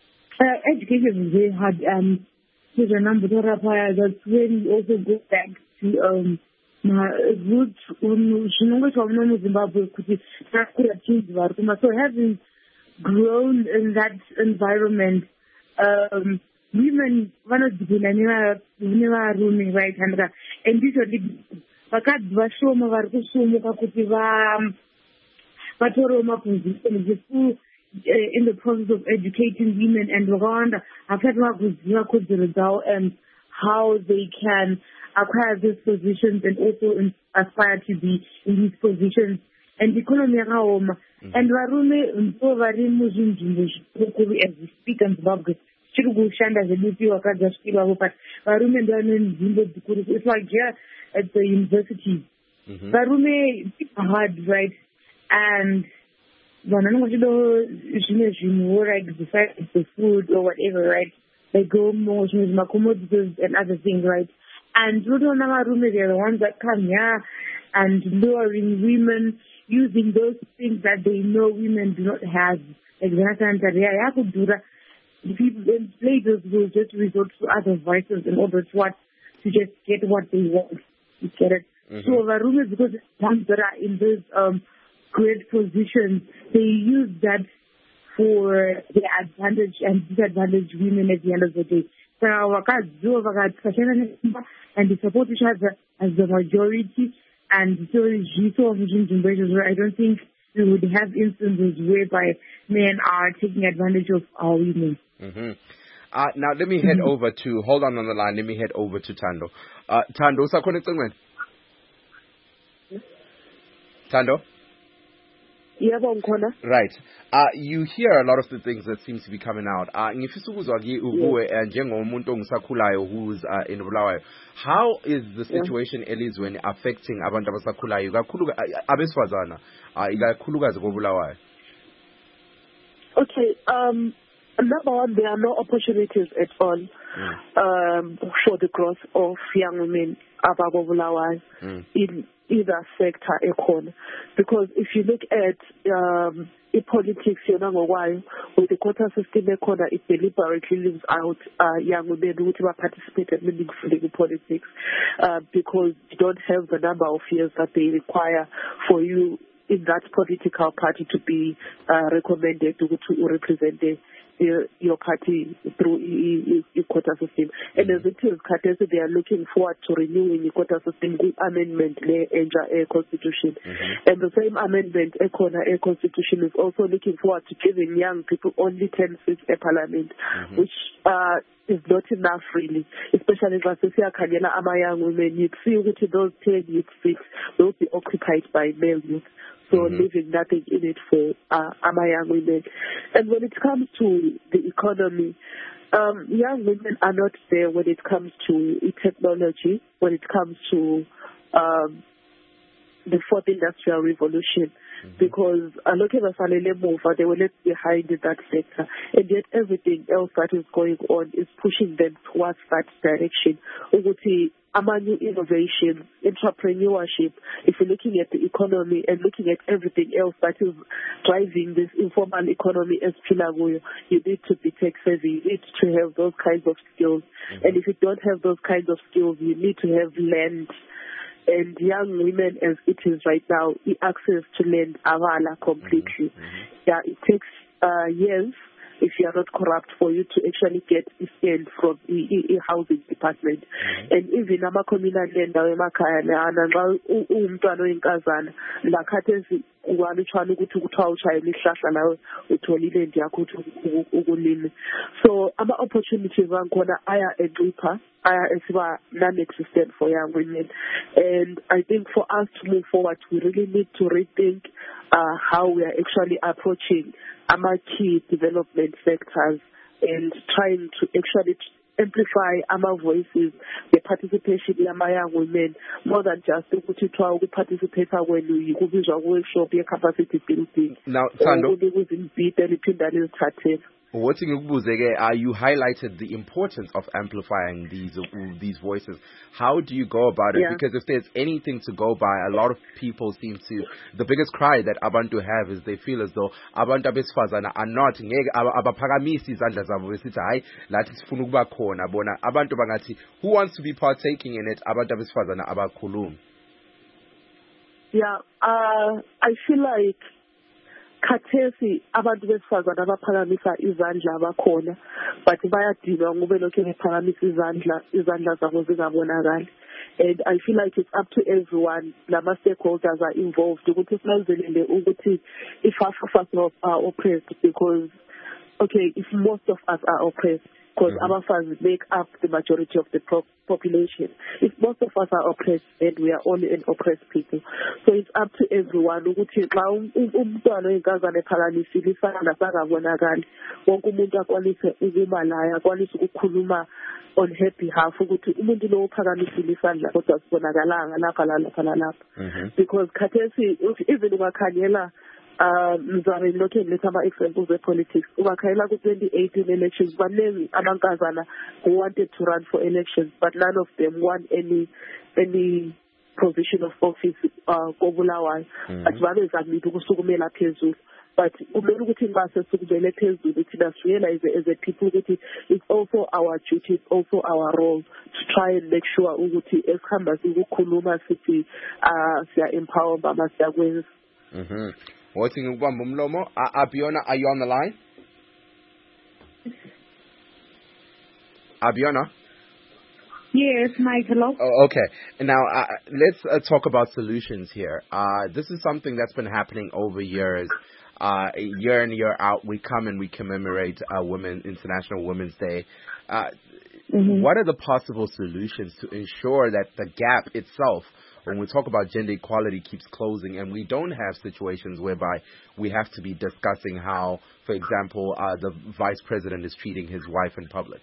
Uh, education is very hard. Um, there's a number of that's when we also go back ukuthi um roots zvinongoitwa muno muZimbabwe kuti takura chinzi vari kuma. So having grown in that environment, um, women vanodhibina nevarume, right? And usually vakadzi vashoma vari kusumuka kuti vatorewo maposition in the process of educating women, and vakawanda havasati vakuziva kodzero dzavo and how they can acquire these positions and also aspire to be in these positions. And economy yakaoma. And varume ndo vari muzvinzvimbo zvikuru as we speak in Zimbabwe. Chiri kushanda zvedupi vakadzi vasviki vavo, but varume ndo vane nzvimbo dzikuru. It's like here at the universities. Varume are hard, right? And vanhu vanenge vachido zvimwe zvinhuwo, like besides the food or whatever, right? They go more zvimwe commodities and other things, right? And unotoona varume, they're the ones that come here and luring women, using those things that they know women do not have. Like the people in places will just resort to other vices in order to what to just get what they want. You get it? Mm-hmm. So varume, because the ones that are in those um, great positions, they use that for their advantage and disadvantage women at the end of the day. So and they support each other as the majority. And so I don't think we would have instances whereby men are taking advantage of our women. Mm-hmm. Uh, now let me head mm-hmm. over to, hold on on the line, let me head over to Tando. Uh, Tando, usakhona ecingweni? Tando? Right. Uh, you hear a lot of the things that seem to be coming out. Uh, ngifisa ukuzwa ubuwe njengomuntu ongisakhulayo who's uh, in Bulawayo. How is the situation elizweni affecting abantu abasakhulayo kakhulu abesifazana ikakhulukazi koBulawayo? Okay, um number one, there are no opportunities at all mm. um, for the growth of young women ababobulawayo mm. in either sector ekhona, because if you look at um, in politics, you know why with the quota system ekhona, it deliberately leaves out uh, young women who participate meaningfully in politics uh, because you don't have the number of years that they require for you in that political party to be uh, recommended to, to represent the Your, your party through the quota system. And as it is, they are looking forward to renewing the quota system, the amendment, the Air Constitution. Mm-hmm. And the same amendment, a Constitution, is also looking forward to giving young people only ten seats in Parliament, mm-hmm. which uh, is not enough, really. Especially if I young women, you'd see that those ten youth seats will be occupied by male youth. So mm-hmm. leaving nothing in it for uh, our young women. And when it comes to the economy, um, young women are not there when it comes to technology, when it comes to um, the fourth industrial revolution, mm-hmm. because a lot of us are they were left behind in that sector, and yet everything else that is going on is pushing them towards that direction. Among new innovation, entrepreneurship, if you're looking at the economy and looking at everything else that is driving this informal economy as Pilagoyo, you need to be tech savvy, you need to have those kinds of skills. Mm-hmm. And if you don't have those kinds of skills, you need to have land. And young women, as it is right now, access to land, avala completely. Mm-hmm. Yeah, it takes uh, years, if you are not corrupt, for you to actually get a stand from the, the housing department. Mm-hmm. And even ama communal land emakhaya na umntwana oyinkazana la khathesi ukwalutshwana ukuthi kuthiwa ushayela ihlahla lawe utholile ndi yakho ukuthi ukulima. So ama opportunities ankhona aya encipha, aya esiba non-existent for young women. And I think for us to move forward, we really need to rethink uh, how we are actually approaching our key development sectors and trying to actually amplify our voices, the participation of our young women, more than just to participate when you workshop, your capacity building. Now, Tando, What uh, you highlighted the importance of amplifying these uh, these voices. How do you go about it? Yeah. Because if there's anything to go by, a lot of people seem to, the biggest cry that Abantu have is they feel as though Abantu abesifazana are not ngeke abaphakamisi izandla zabo besithi hayi lathi sifuna ukuba khona bona abantu bangathi who wants to be partaking in it, abantu abesifazana abakhulumi. Yeah, uh, I feel like khathesi abantu besifazana abaphakamisa izandla abakhona but bayadinwa ngoba lokhu bephakamisa izandla izandla zabo zingabonakali. And I feel like it's up to everyone, lama stakeholders are involved ukuthi sinanzelele ukuthi if half of us are oppressed, because okay, if most of us are oppressed, because mm-hmm. abafazi make up the majority of the pro- population. If most of us are oppressed, then we are only an oppressed people. So it's up to everyone ukuthi xa umntwana oyinkazana ephakamisile isandla sangabonakali, wonke umuntu akwanise ukuba laye, akwanise ukukhuluma on her behalf ukuthi umuntu lo uphakamisile isandla kodwa sibonakalanga lapha lapha lapha. Because khathesi even ungakhanyela Uh, mzame lokhe ngiletha ama-examples e-politics. Ubakhayela ku-twenty eighteen elections, baningi amankazana who wanted to run for elections, but none of them won any any position of office uh, kobulawayo. But babezamile ukusukumela phezulu. But kumele ukuthi ngase sukumele phezulu thina realize as a people ukuthi it's also our duty, it's also our role to try and make sure ukuthi esikhamba sikukhuluma sithi uh, siya empower mama siyakwenza. Mhm. What's in Mumlomo? Abiona, are you on the line? Abiona? Yes, Michael. Oh, okay. Now, uh, let's uh, talk about solutions here. Uh, this is something that's been happening over years. Uh, year in, year out, we come and we commemorate uh, Women International Women's Day. Uh, mm-hmm. What are the possible solutions to ensure that the gap itself, when we talk about gender equality, keeps closing, and we don't have situations whereby we have to be discussing how, for example, uh, the vice president is treating his wife in public?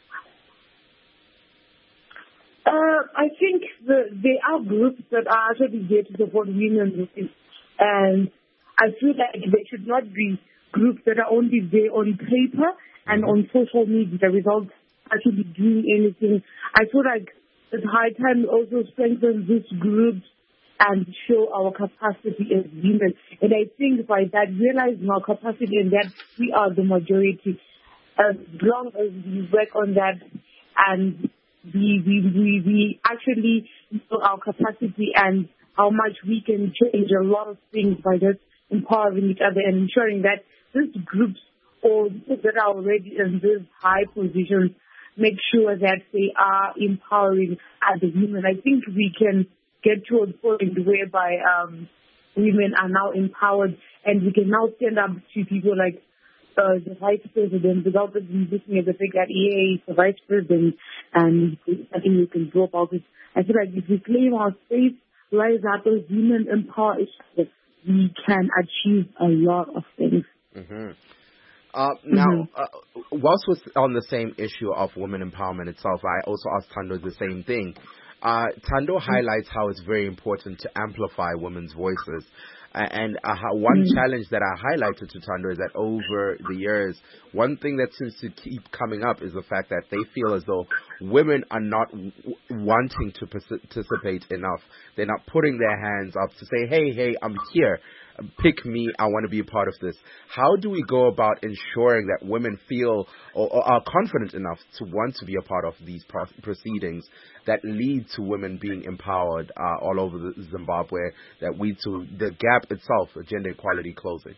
Uh, I think the, there are groups that are actually there to support women, and I feel like there should not be groups that are only there on paper and on social media without actually doing anything. I feel like it's high time we also strengthen these groups and show our capacity as women. And I think by that, realizing our capacity and that we are the majority, as long as we work on that and we, we, we, we actually know our capacity and how much we can change a lot of things by just empowering each other and ensuring that these groups or those that are already in these high positions make sure that they are empowering other women. I think we can get to a point whereby um, women are now empowered and we can now stand up to people like uh, the vice president without even looking at the fact that yeah, he's the vice president and I think we can go about it. I feel like if we claim our space, rise up as women, empower each other, we can achieve a lot of things. Mm-hmm. Uh, now, mm-hmm. uh, whilst we're on the same issue of women empowerment itself, I also asked Tando the same thing. Uh, Tando mm-hmm. highlights how it's very important to amplify women's voices. Uh, and uh, how one mm-hmm. challenge that I highlighted to Tando is that over the years, one thing that seems to keep coming up is the fact that they feel as though women are not w- wanting to participate enough. They're not putting their hands up to say, hey, hey, I'm here. Pick me, I want to be a part of this. How do we go about ensuring that women feel or, or are confident enough to want to be a part of these pro- proceedings that lead to women being empowered uh, all over the Zimbabwe, that lead to the gap itself, gender equality closing?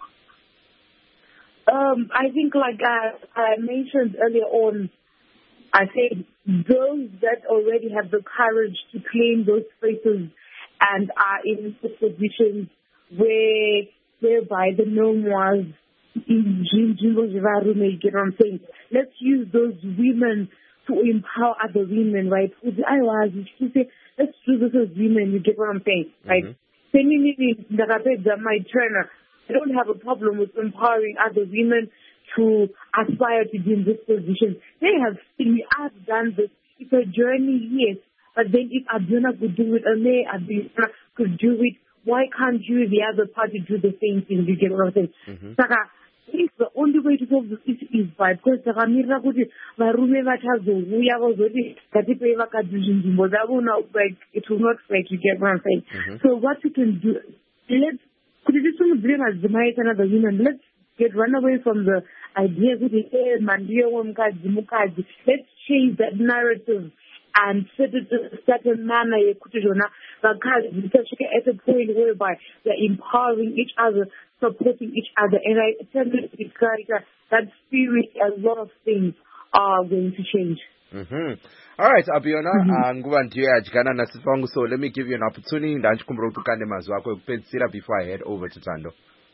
Um, I think like I, I mentioned earlier on, I think those that already have the courage to claim those spaces and are in those positions where whereby the norm was in Jimbo Jivarume, you get what I'm saying? Let's use those women to empower other women, right? I was to say, let's do this as women, you get what I'm saying? Right? Mm-hmm. My trainer, I don't have a problem with empowering other women to aspire to be in this position. They have seen me, I've done this. It's a journey, yes. But then if Aduna could do it, Ame Aduna could do it, why can't you, the other party, do the same thing? You get what I'm saying? Mm-hmm. Saka, It's the only way to solve this issue is by because the Ramira could Varume Vatazo, we have already Katipeva Kadijin, but that will not like it will not like you get what I'm saying. Mm-hmm. So what we can do, let's could you just blame as the might another human, let's get run away from the idea that let's change that narrative and set it in a certain manner at a point whereby they're empowering each other, supporting each other. And I tell you, that spirit, a lot of things are going to change. Mm-hmm. All right, Abiona, mm-hmm. So let me give you an opportunity before I head over to Tando.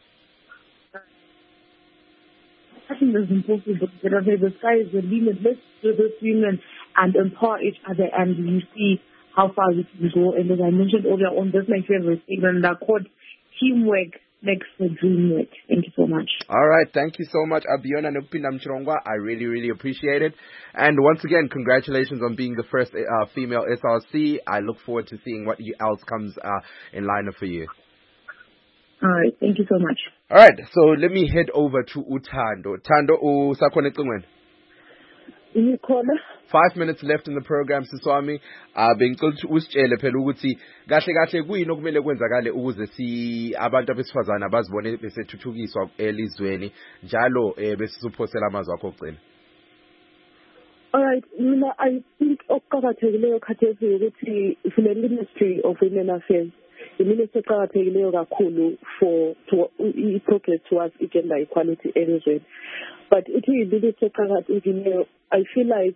I think it's impossible. The sky is the limit. Let's do this union and empower each other, and you see how far we can go. And as I mentioned earlier on, that's my favorite statement. That quote, teamwork makes the dream work. Thank you so much. All right, thank you so much, Abiona Nupinda Mchirongwa. I really, really appreciate it. And once again, congratulations on being the first uh, female S R C. I look forward to seeing what else comes uh, in line for you. All right, thank you so much. All right, so let me head over to Utando. Tando, usakhona ecingweni? Five minutes left in the program, Siswami. Uh, bengicela ukuthi usitshele phela ukuthi kahle kahle kuyini okumele kwenzakale ukuze si abantu abesifazana abazibone besethuthukiswa elizweni njalo besisuphosela amazwi akho okugcina. All right, mina I think okuqhakathekileyo khathesi ukuthi sine Ministry of Women Affairs. The minister eqhakathekileyo kakhulu for to progress towards gender equality elizweni. But it is minister eqhakathekileyo, I feel like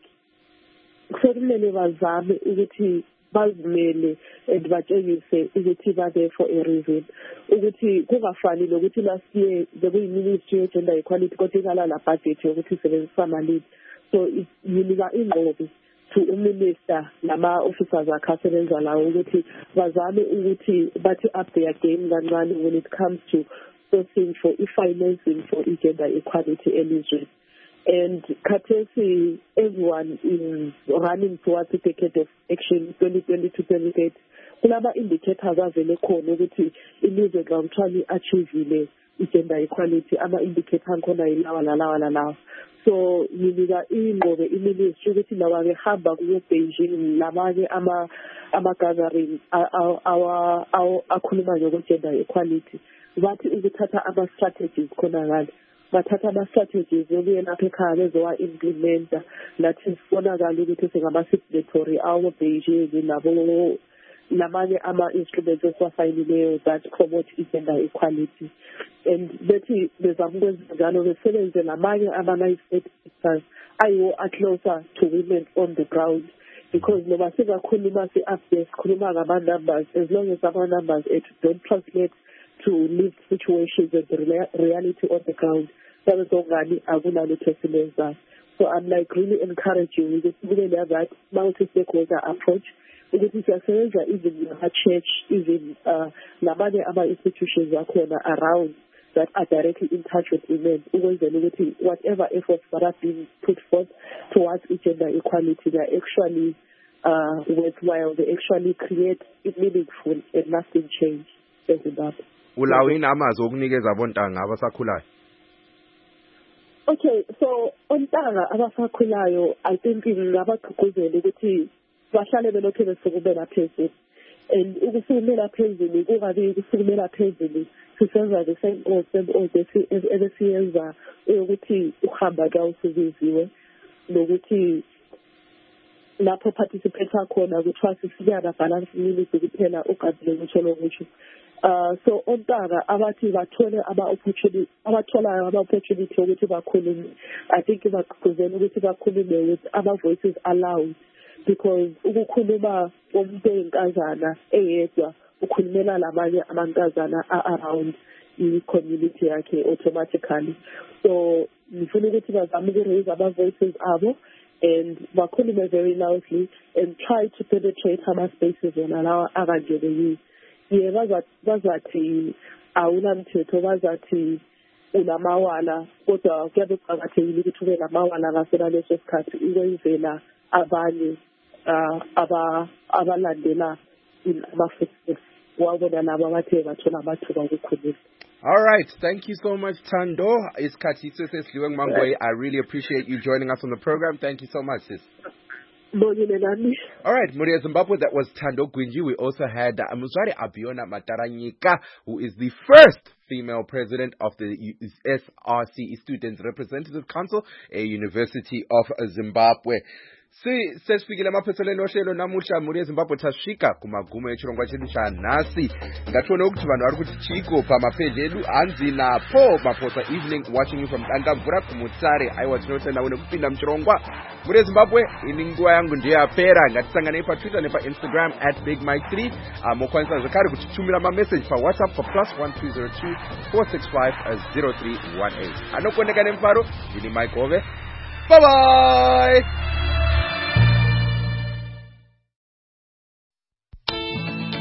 sekumele bazame ukuthi bazimele and batshengise ukuthi ba there for a reason. Ukuthi kungafani lokuthi last year bekuyi Ministry of Gender Equality kodwa ingalala budget yokuthi isebenzisa malini. So inika ingqobi to uminister nama officers akhe asebenza lawo ukuthi bazame ukuthi bathi up their game kancane when it comes to sourcing for financing for gender equality elizweni. And khathesi everyone is running towards the decade of action twenty twenty to twenty thirty. Kulaba indicators avele khona ukuthi ilizwe ngakuthiwa achievile gender equality, ama indicators akhona ilawa lalawa lalawa. So yinika ingqobe iministry ukuthi lawa behamba kuye Beijing lamanye ama ama gathering our akhuluma ngegender equality bathi ukuthatha ama strategies khona ngale bathatha ama strategies yokuye lapha ekhaya bezowa implementa lathi sibonakala ukuthi singama signatory awo Beijing labo lamanye ama instruments esiwafayileyo that promote gender equality. And bethi bezamukwenza njalo besebenze namanye ama-nice sectors ayiwo are closer to women on the ground, because noma singakhuluma si-update sikhuluma ngama-numbers, as long as ama-numbers it don't translate to lived situations and the reality on the ground, sabezongani akunalutho esilenzayo. So I'm like really encouraging ukuthi kube that multi-stakeholder approach, ukuthi siyasebenza even nama-church, even uh, namanye ama-institutions akhona around that are directly in touch with women, whatever efforts that are being put forth towards gender equality, they are actually uh, worthwhile. They actually create a meaningful and lasting change in Zimbabwe. Okay, so ontanga abasakhulayo, I think ngabagqugquzela ukuthi bahlale belokhu besukumela phezulu. And ukusukumela phezulu kungabi ukusukumela phezulu sisenza the same old same old ebesiyenza ukuthi uhamba ka usubiziwe nokuthi lapho participate khona kuthiwa sisiyana balance minutes kuphela ugazile ngitsholo ukuthi uh so ontanga abathi bathole aba opportunity abathola aba opportunity ukuthi bakhulume. I think baqhubuzela ukuthi bakhulume with our voices aloud, because ukukhuluma umuntu eyinkazana eyedwa ukhulumela labanye amankazana around i-community yakhe automatically. So ngifuna ukuthi bazame ukuraise ama-voices abo and bakhulume very loudly and try to penetrate ama-spaces wona lawa abangenelile. Ye bazathi awunamthetho, bazathi unamawala, kodwa kuyabe kuqakathekile ukuthi ube namawala ngasona leso sikhathi ukwenzela abanye aba abalandela ama-footsteps wabona labo abathe bathola amathuba okukhulisa. All right. Thank you so much, Tando. Isikhathi sesesliwe ngimangwe. I really appreciate you joining us on the program. Thank you so much, sis. All right, Muria Zimbabwe, that was Tando Gwinji. We also had uh, Muzwari Abiona Mataranyika, who is the first female president of the S R C, Students Representative Council, a University of Zimbabwe. Si sesifikile amaphethelweni ohlelo namuhla Muria Zimbabwe tasfika kumagumo echirongwa chedu chanhasi. Ngatione ukuthi vanhu vari kuti chiko pamapheji edu hanzi napo maposa evening watching you from Dangamvura kumutsare. Aiwa tinotenda une kupinda muchirongwa. Muria Zimbabwe, ini nguva yangu ndeyapera. Ngatisanganei paTwitter nepa Instagram at Big Mike three. Uh, mokwanisa zvakare kuchitumira mamessage pa WhatsApp pa plus one two zero two four six five zero three one eight. Anokoneka nemufaro, ini Mike Hove. Bye bye.